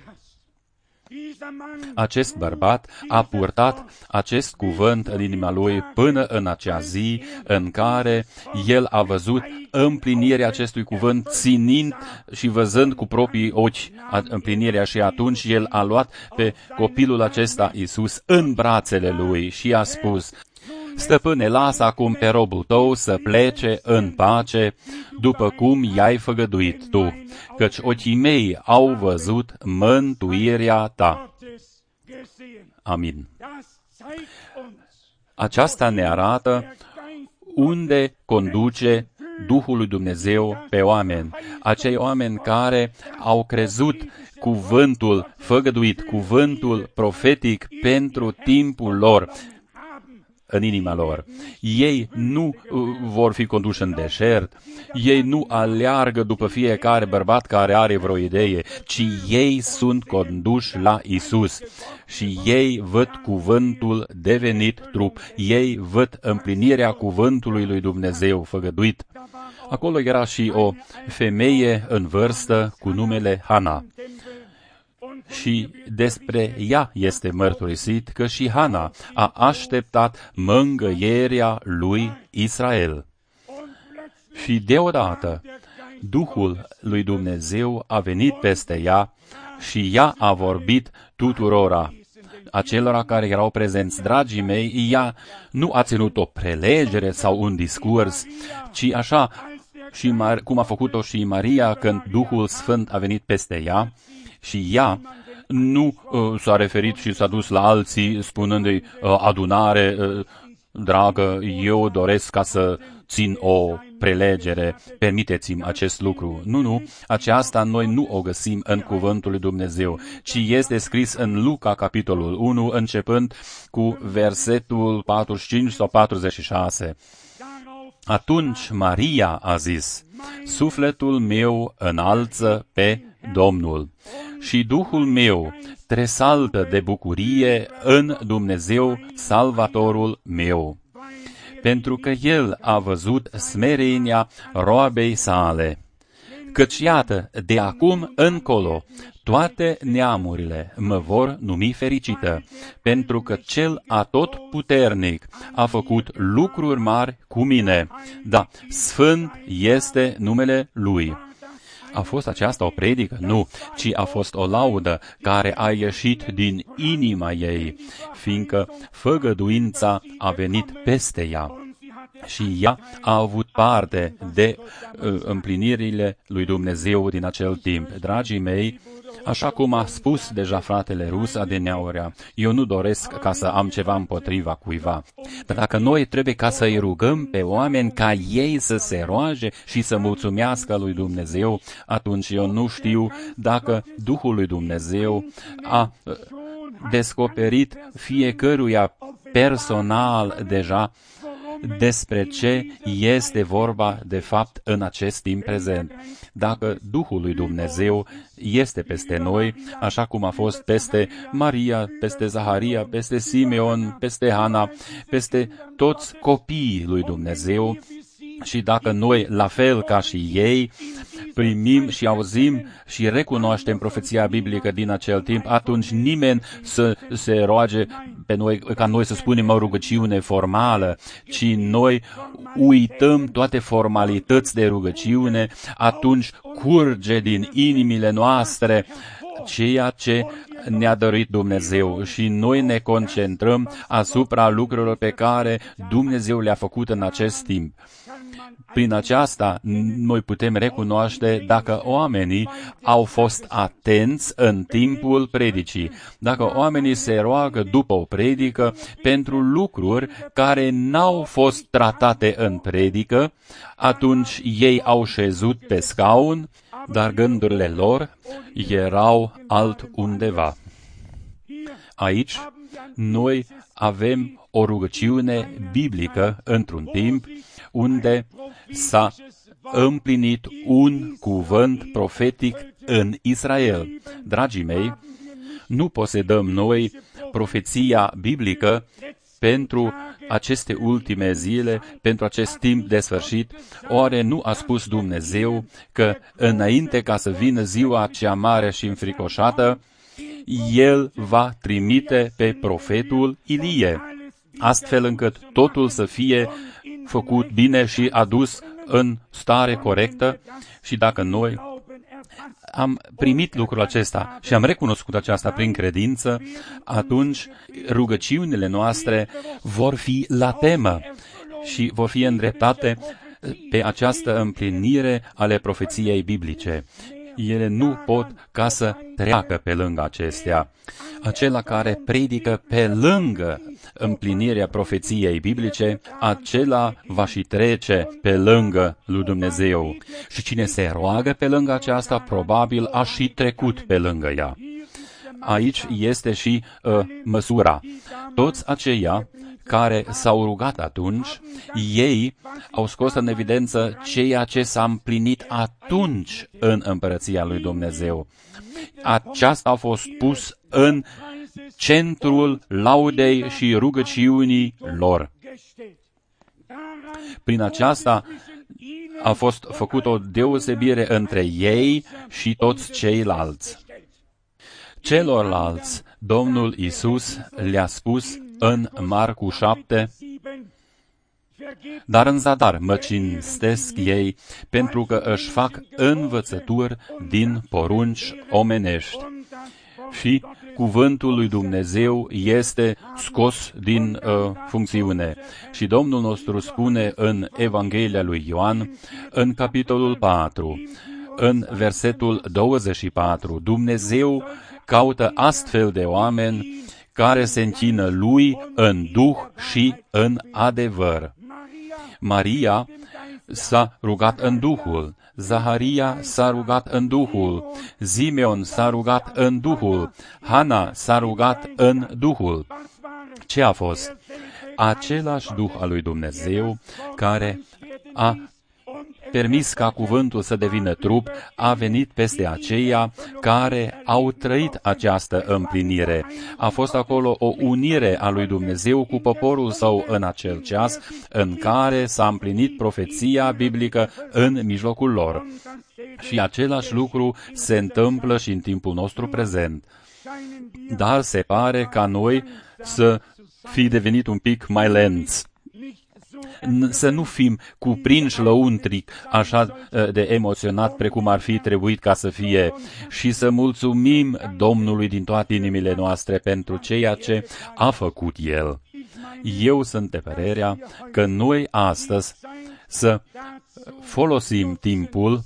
Acest bărbat a purtat acest cuvânt în inima lui până în acea zi în care el a văzut împlinirea acestui cuvânt, ținind și văzând cu proprii ochi împlinirea, și atunci el a luat pe copilul acesta, Iisus, în brațele lui și a spus: Stăpâne, lasă acum pe robul tău să plece în pace, după cum i-ai făgăduit tu, căci ochii mei au văzut mântuirea ta. Amin. Aceasta ne arată unde conduce Duhul lui Dumnezeu pe oameni. Acei oameni care au crezut cuvântul făgăduit, cuvântul profetic pentru timpul lor, în inima lor. Ei nu vor fi conduși în deșert, ei nu aleargă după fiecare bărbat care are vreo idee, ci ei sunt conduși la Isus și ei văd cuvântul devenit trup, ei văd împlinirea cuvântului lui Dumnezeu făgăduit. Acolo era și o femeie în vârstă cu numele Hana. Și despre ea este mărturisit că și Hana a așteptat mângâierea lui Israel. Și deodată Duhul lui Dumnezeu a venit peste ea și ea a vorbit tuturora. Acelora care erau prezenți, dragii mei, ea nu a ținut o prelegere sau un discurs, ci așa cum a făcut-o și Maria când Duhul Sfânt a venit peste ea, și ea nu s-a referit și s-a dus la alții spunându-i adunare, dragă, eu doresc ca să țin o prelegere, permiteți-mi acest lucru. Nu, aceasta noi nu o găsim în cuvântul lui Dumnezeu, ci este scris în Luca, capitolul 1, începând cu versetul 45 sau 46. Atunci Maria a zis, sufletul meu înalță pe Domnul și Duhul meu tresaltă de bucurie în Dumnezeu, Salvatorul meu, pentru că El a văzut smerenia roabei sale. Căci iată, de acum încolo, toate neamurile mă vor numi fericită, pentru că Cel Atotputernic a făcut lucruri mari cu mine. Da, sfânt este numele Lui. A fost aceasta o predică? Nu, ci a fost o laudă care a ieșit din inima ei, fiindcă făgăduința a venit peste ea. Și ea a avut parte de împlinirile lui Dumnezeu din acel timp. Dragii mei, așa cum a spus deja fratele Rus adineaurea, eu nu doresc ca să am ceva împotriva cuiva. Dar dacă noi trebuie ca să-i rugăm pe oameni ca ei să se roage și să mulțumească lui Dumnezeu, atunci eu nu știu dacă Duhul lui Dumnezeu a descoperit fiecăruia personal deja despre ce este vorba de fapt în acest timp prezent. Dacă Duhul lui Dumnezeu este peste noi, așa cum a fost peste Maria, peste Zaharia, peste Simeon, peste Hana, peste toți copiii lui Dumnezeu, și dacă noi, la fel ca și ei, primim și auzim și recunoaștem profeția biblică din acel timp, atunci nimeni să se roage pe noi, ca noi să spunem o rugăciune formală, ci noi uităm toate formalități de rugăciune, atunci curge din inimile noastre ceea ce ne-a dăruit Dumnezeu și noi ne concentrăm asupra lucrurilor pe care Dumnezeu le-a făcut în acest timp. Prin aceasta, noi putem recunoaște dacă oamenii au fost atenți în timpul predicii, dacă oamenii se roagă după o predică pentru lucruri care n-au fost tratate în predică, atunci ei au șezut pe scaun, dar gândurile lor erau altundeva. Aici, noi avem o rugăciune biblică într-un timp unde s-a împlinit un cuvânt profetic în Israel. Dragii mei, nu posedăm noi profeția biblică pentru aceste ultime zile, pentru acest timp de sfârșit. Oare nu a spus Dumnezeu că înainte ca să vină ziua cea mare și înfricoșată, El va trimite pe profetul Ilie, astfel încât totul să fie făcut bine și adus în stare corectă? Și dacă noi am primit lucrul acesta și am recunoscut aceasta prin credință, atunci rugăciunile noastre vor fi la temă și vor fi îndreptate pe această împlinire ale profeției biblice. Ele nu pot ca să treacă pe lângă acestea. Acela care predică pe lângă împlinirea profeției biblice, acela va și trece pe lângă lui Dumnezeu. Și cine se roagă pe lângă aceasta, probabil a și trecut pe lângă ea. Aici este și măsura. Toți aceia care s-au rugat atunci, ei au scos în evidență ceea ce s-a împlinit atunci în împărăția lui Dumnezeu. Aceasta a fost pus în centrul laudei și rugăciunii lor. Prin aceasta a fost făcută o deosebire între ei și toți ceilalți. Celorlalți, Domnul Iisus le-a spus în Marcu 7, dar în zadar mă cinstesc ei, pentru că își fac învățături din porunci omenești. Și cuvântul lui Dumnezeu este scos din funcțiune. Și Domnul nostru spune în Evanghelia lui Ioan, în capitolul 4, în versetul 24, Dumnezeu caută astfel de oameni care se închină lui în duh și în adevăr. Maria s-a rugat în Duhul, Zaharia s-a rugat în Duhul, Simeon s-a rugat în Duhul, Hana s-a rugat în Duhul. Ce a fost? Același Duh al lui Dumnezeu care a permis ca cuvântul să devină trup, a venit peste aceia care au trăit această împlinire. A fost acolo o unire a lui Dumnezeu cu poporul său în acel ceas în care s-a împlinit profeția biblică în mijlocul lor. Și același lucru se întâmplă și în timpul nostru prezent. Dar se pare ca noi să fi devenit un pic mai lenți. Să nu fim cuprinși lăuntric, așa de emoționat precum ar fi trebuit ca să fie, și să mulțumim Domnului din toate inimile noastre pentru ceea ce a făcut El. Eu sunt de părerea că noi astăzi să folosim timpul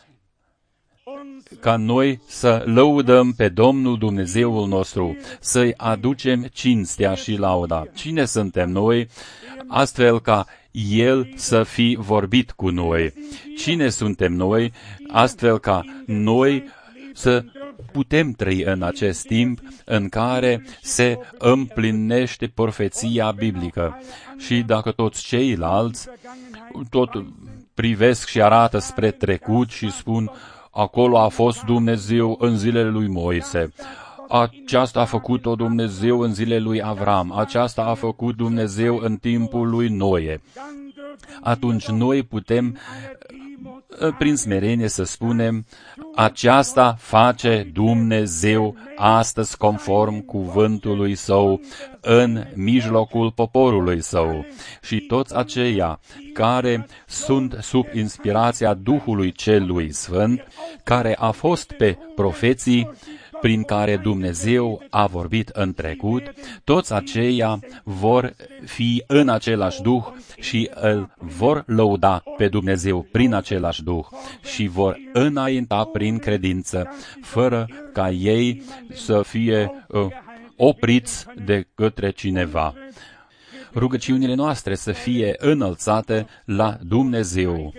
ca noi să lăudăm pe Domnul Dumnezeul nostru, să-i aducem cinstea și lauda. Cine suntem noi, astfel ca El să fi vorbit cu noi? Cine suntem noi, astfel ca noi să putem trăi în acest timp în care se împlinește profeția biblică? Și dacă toți ceilalți tot privesc și arată spre trecut și spun: acolo a fost Dumnezeu în zilele lui Moise, aceasta a făcut-o Dumnezeu în zilele lui Avram, aceasta a făcut Dumnezeu în timpul lui Noe, atunci noi putem, prin smerenie, să spunem: aceasta face Dumnezeu astăzi conform cuvântului Său în mijlocul poporului Său. Și toți aceia care sunt sub inspirația Duhului Celui Sfânt, care a fost pe profeții prin care Dumnezeu a vorbit în trecut, toți aceia vor fi în același Duh și îl vor lăuda pe Dumnezeu prin același Duh și vor înainta prin credință, fără ca ei să fie opriți de către cineva. Rugăciunile noastre să fie înălțate la Dumnezeu.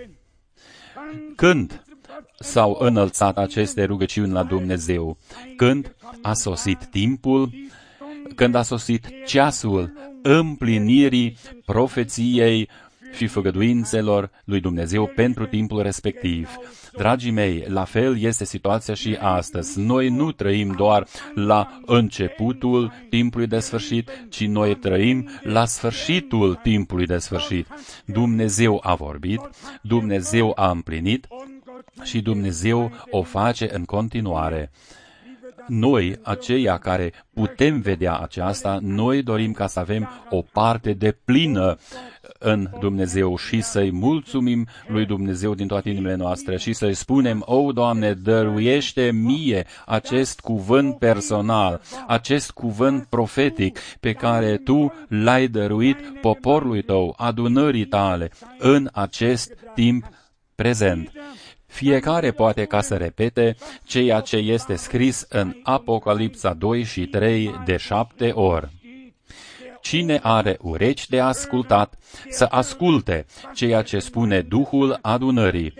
Când s-au înălțat aceste rugăciuni la Dumnezeu? Când a sosit timpul, când a sosit ceasul împlinirii profeției și făgăduințelor lui Dumnezeu pentru timpul respectiv. Dragii mei, la fel este situația și astăzi. Noi nu trăim doar la începutul timpului de sfârșit, ci noi trăim la sfârșitul timpului de sfârșit. Dumnezeu a vorbit, Dumnezeu a împlinit și Dumnezeu o face în continuare. Noi, aceia care putem vedea aceasta, noi dorim ca să avem o parte deplină în Dumnezeu și să-i mulțumim lui Dumnezeu din toate inimile noastre și să-i spunem: o, Doamne, dăruiește mie acest cuvânt personal, acest cuvânt profetic pe care Tu l-ai dăruit poporului Tău, adunării Tale, în acest timp prezent. Fiecare poate ca să repete ceea ce este scris în Apocalipsa 2 și 3 de 7 ori. Cine are urechi de ascultat, să asculte ceea ce spune Duhul adunării.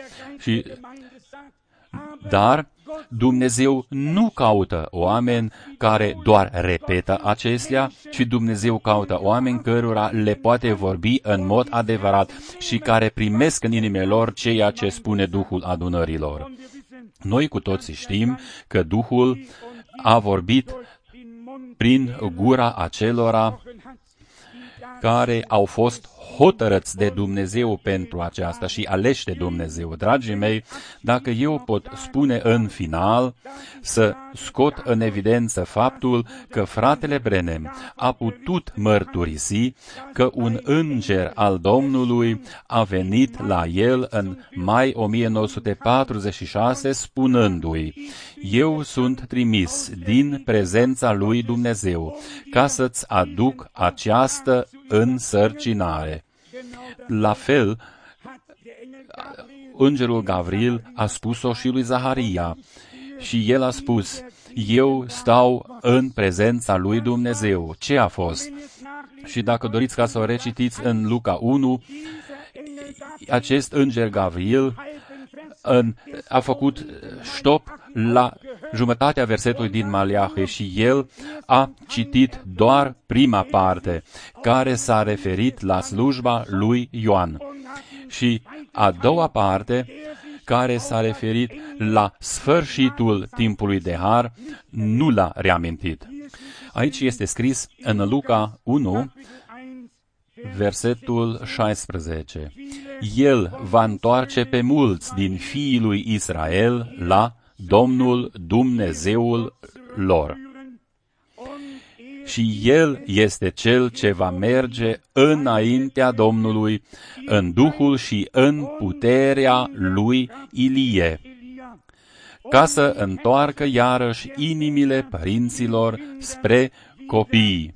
Dar Dumnezeu nu caută oameni care doar repetă acestea, ci Dumnezeu caută oameni cărora le poate vorbi în mod adevărat și care primesc în inimile lor ceea ce spune Duhul adunărilor. Noi cu toții știm că Duhul a vorbit prin gura acelora care au fost hotărâți de Dumnezeu pentru aceasta și aleși de Dumnezeu. Dragii mei, dacă eu pot spune în final, să scot în evidență faptul că fratele Branham a putut mărturisi că un înger al Domnului a venit la el în mai 1946 spunându-i: eu sunt trimis din prezența lui Dumnezeu ca să-ți aduc această însărcinare. La fel, îngerul Gavril a spus-o și lui Zaharia și el a spus: eu stau în prezența lui Dumnezeu. Ce a fost? Și dacă doriți ca să o recitiți în Luca 1, acest înger Gavril a făcut stop la jumătatea versetului din Maleahe și el a citit doar prima parte, care s-a referit la slujba lui Ioan. Și a doua parte, care s-a referit la sfârșitul timpului de har, nu l-a reamintit. Aici este scris în Luca 1, versetul 16. El va întoarce pe mulți din fiii lui Israel la Domnul Dumnezeul lor. Și El este Cel ce va merge înaintea Domnului în duhul și în puterea lui Ilie, ca să întoarcă iarăși inimile părinților spre copii.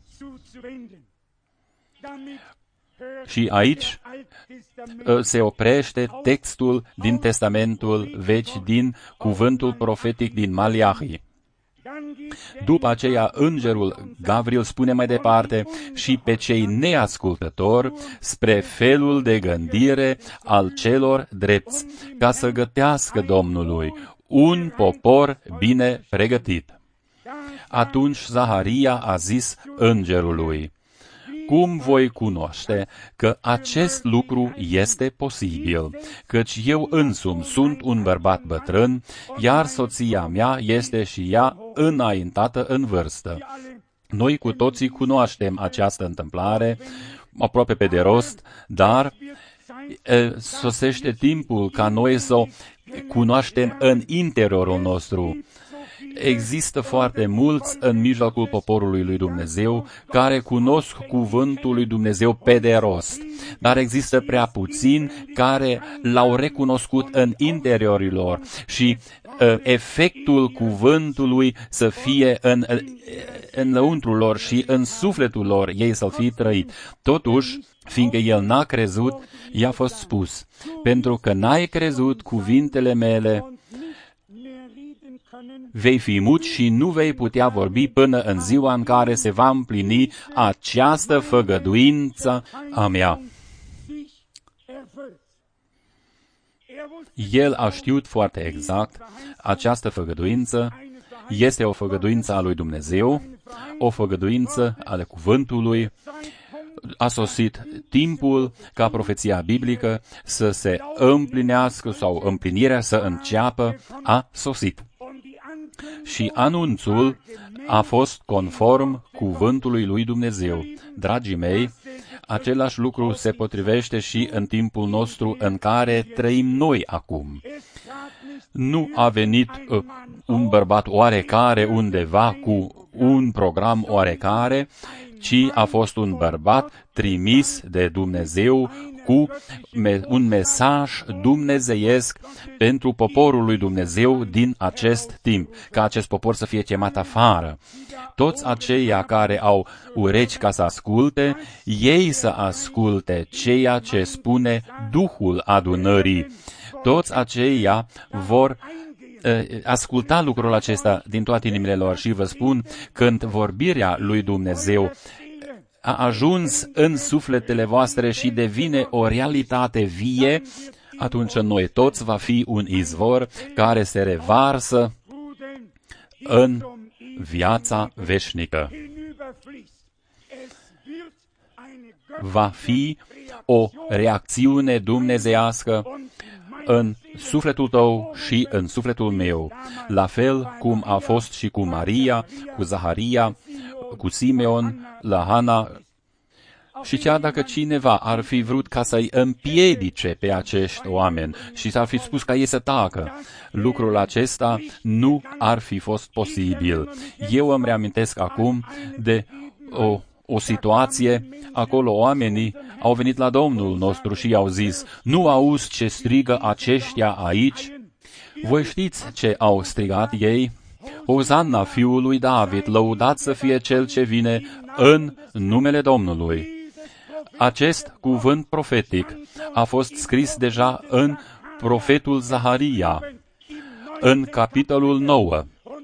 Și aici se oprește textul din Testamentul Vechi, din cuvântul profetic din Maleahi. După aceea, îngerul Gavril spune mai departe: și pe cei neascultători spre felul de gândire al celor drepți, ca să gătească Domnului un popor bine pregătit. Atunci Zaharia a zis îngerului: cum voi cunoaște că acest lucru este posibil? Căci eu însumi sunt un bărbat bătrân, iar soția mea este și ea înaintată în vârstă. Noi cu toții cunoaștem această întâmplare, aproape pe de rost, dar sosește timpul ca noi să o cunoaștem în interiorul nostru. Există foarte mulți în mijlocul poporului lui Dumnezeu care cunosc cuvântul lui Dumnezeu pe de rost, dar există prea puțini care l-au recunoscut în interiorul lor și efectul cuvântului să fie în lăuntrul lor și în sufletul lor, ei să-l fi trăit. Totuși, fiindcă el n-a crezut, i-a fost spus: pentru că n-ai crezut cuvintele mele, vei fi mut și nu vei putea vorbi până în ziua în care se va împlini această făgăduință a mea. El a știut foarte exact, această făgăduință este o făgăduință a lui Dumnezeu, o făgăduință ale cuvântului. A sosit timpul ca profeția biblică să se împlinească sau împlinirea să înceapă, a sosit. Și anunțul a fost conform cuvântului lui Dumnezeu. Dragii mei, același lucru se potrivește și în timpul nostru în care trăim noi acum. Nu a venit un bărbat oarecare undeva cu un program oarecare, ci a fost un bărbat trimis de Dumnezeu cu un mesaj dumnezeiesc pentru poporul lui Dumnezeu din acest timp, ca acest popor să fie chemat afară. Toți aceia care au urechi ca să asculte, ei să asculte ceea ce spune Duhul adunării. Toți aceia vor asculta lucrul acesta din toate inimile lor și vă spun, când vorbirea lui Dumnezeu a ajuns în sufletele voastre și devine o realitate vie, atunci în noi toți va fi un izvor care se revarsă în viața veșnică. Va fi o reacțiune dumnezeiască în sufletul tău și în sufletul meu, la fel cum a fost și cu Maria, cu Zaharia, cu Simeon, la Hana. Și chiar dacă cineva ar fi vrut ca să-i împiedice pe acești oameni și s-ar fi spus ca ei să tacă, lucrul acesta nu ar fi fost posibil. Eu îmi reamintesc acum de o situație, acolo oamenii au venit la Domnul nostru și i-au zis: nu auzi ce strigă aceștia aici? Voi știți ce au strigat ei? Ozanna fiului David, lăudat să fie cel ce vine în numele Domnului. Acest cuvânt profetic a fost scris deja în profetul Zaharia, în capitolul 9.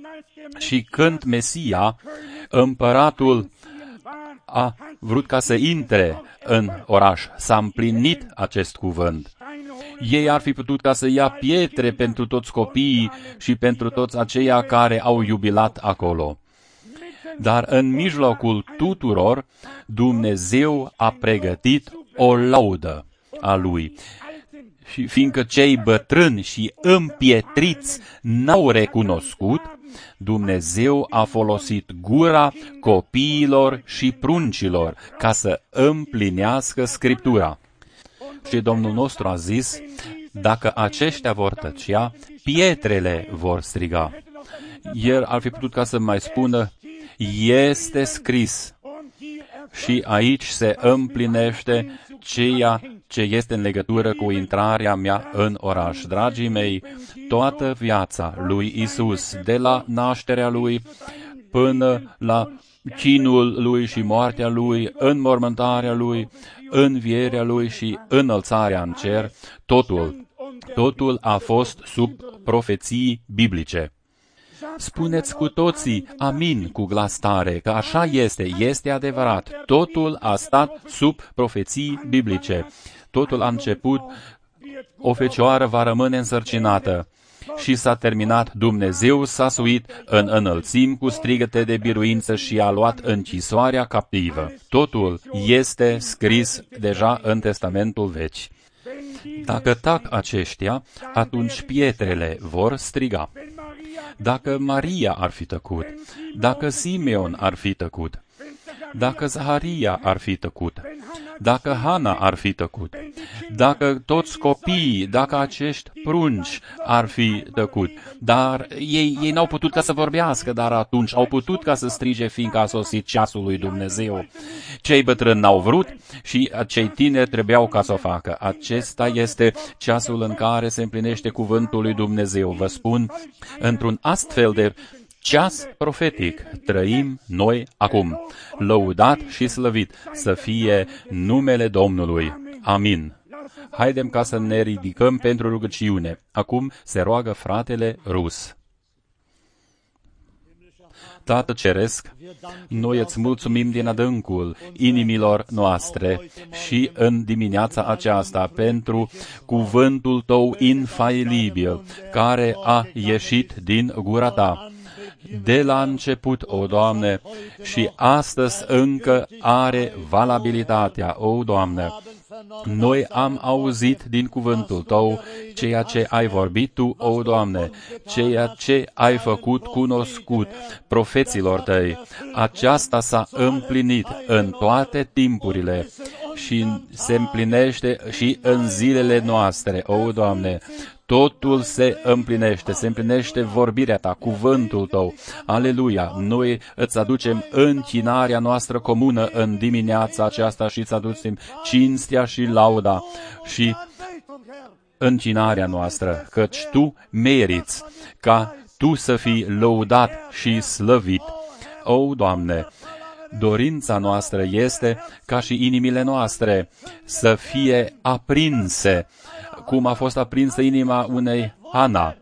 Și când Mesia, împăratul, a vrut ca să intre în oraș, s-a împlinit acest cuvânt. Ei ar fi putut ca să ia pietre pentru toți copiii și pentru toți aceia care au jubilat acolo. Dar în mijlocul tuturor, Dumnezeu a pregătit o laudă a Lui. Și fiindcă cei bătrâni și împietriți n-au recunoscut, Dumnezeu a folosit gura copiilor și pruncilor ca să împlinească Scriptura. Și Domnul nostru a zis, dacă aceștia vor tăcea, pietrele vor striga. El ar fi putut ca să mai spună, este scris. Și aici se împlinește ceea ce este în legătură cu intrarea mea în oraș. Dragii mei, toată viața lui Isus, de la nașterea lui până la chinul lui și moartea lui, înmormântarea lui, învierea lui și înălțarea în cer, totul a fost sub profeții biblice. Spuneți cu toții amin cu glas tare, că așa este adevărat. Totul a stat sub profeții biblice. Totul a început, o fecioară va rămâne însărcinată. Și s-a terminat, Dumnezeu s-a suit în înălțimi cu strigăte de biruință și a luat închisoarea captivă. Totul este scris deja în Testamentul Vechi. Dacă tac aceștia, atunci pietrele vor striga. Dacă Maria ar fi tăcut, dacă Simeon ar fi tăcut, dacă Zaharia ar fi tăcut, dacă Hana ar fi tăcut, dacă toți copiii, dacă acești prunci ar fi tăcut, dar ei n-au putut ca să vorbească, dar atunci au putut ca să strige, fiindcă a sosit ceasul lui Dumnezeu. Cei bătrâni n-au vrut și cei tineri trebuiau ca să o facă. Acesta este ceasul în care se împlinește cuvântul lui Dumnezeu. Vă spun, într-un astfel de ceas profetic trăim noi acum. Lăudat și slăvit să fie numele Domnului. Amin. Haidem ca să ne ridicăm pentru rugăciune. Acum se roagă fratele Rus. Tată Ceresc, noi îți mulțumim din adâncul inimilor noastre și în dimineața aceasta pentru cuvântul Tău infailibil care a ieșit din gura Ta. De la început, o Doamne, și astăzi încă are valabilitatea, o Doamne. Noi am auzit din cuvântul Tău ceea ce ai vorbit Tu, o Doamne, ceea ce ai făcut cunoscut profeților Tăi. Aceasta s-a împlinit în toate timpurile și se împlinește și în zilele noastre, o Doamne. Totul se împlinește vorbirea Ta, cuvântul Tău. Aleluia! Noi îți aducem închinarea noastră comună în dimineața aceasta și îți aducem cinstea și lauda și închinarea noastră, căci Tu meriți ca Tu să fii lăudat și slăvit. O, Doamne! Dorința noastră este ca și inimile noastre să fie aprinse, cum a fost aprinsă inima unei Ana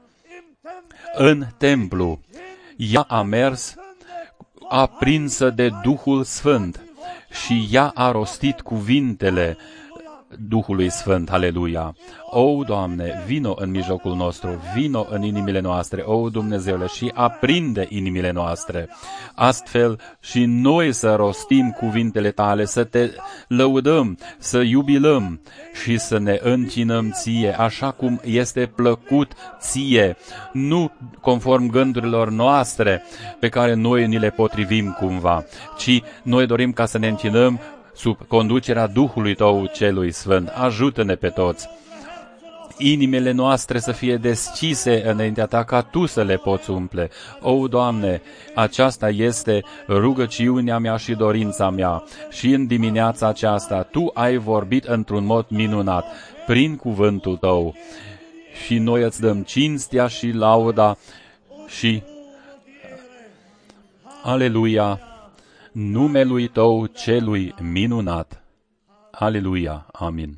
în templu. Ea a mers aprinsă de Duhul Sfânt și ea a rostit cuvintele Duhului Sfânt, aleluia. O, Doamne, vino în mijlocul nostru, vino în inimile noastre, o, Dumnezeule, și aprinde inimile noastre. Astfel și noi să rostim cuvintele Tale, să Te lăudăm, să iubilăm și să ne închinăm Ție, așa cum este plăcut Ție, nu conform gândurilor noastre pe care noi ni le potrivim cumva, ci noi dorim ca să ne închinăm sub conducerea Duhului Tău celui Sfânt. Ajută-ne pe toți. Inimile noastre să fie deschise înaintea Ta ca Tu să le poți umple. O, Doamne, aceasta este rugăciunea mea și dorința mea. Și în dimineața aceasta Tu ai vorbit într-un mod minunat, prin cuvântul Tău. Și noi îți dăm cinstea și lauda și aleluia numelui Tău celui minunat. Aleluia. Amin.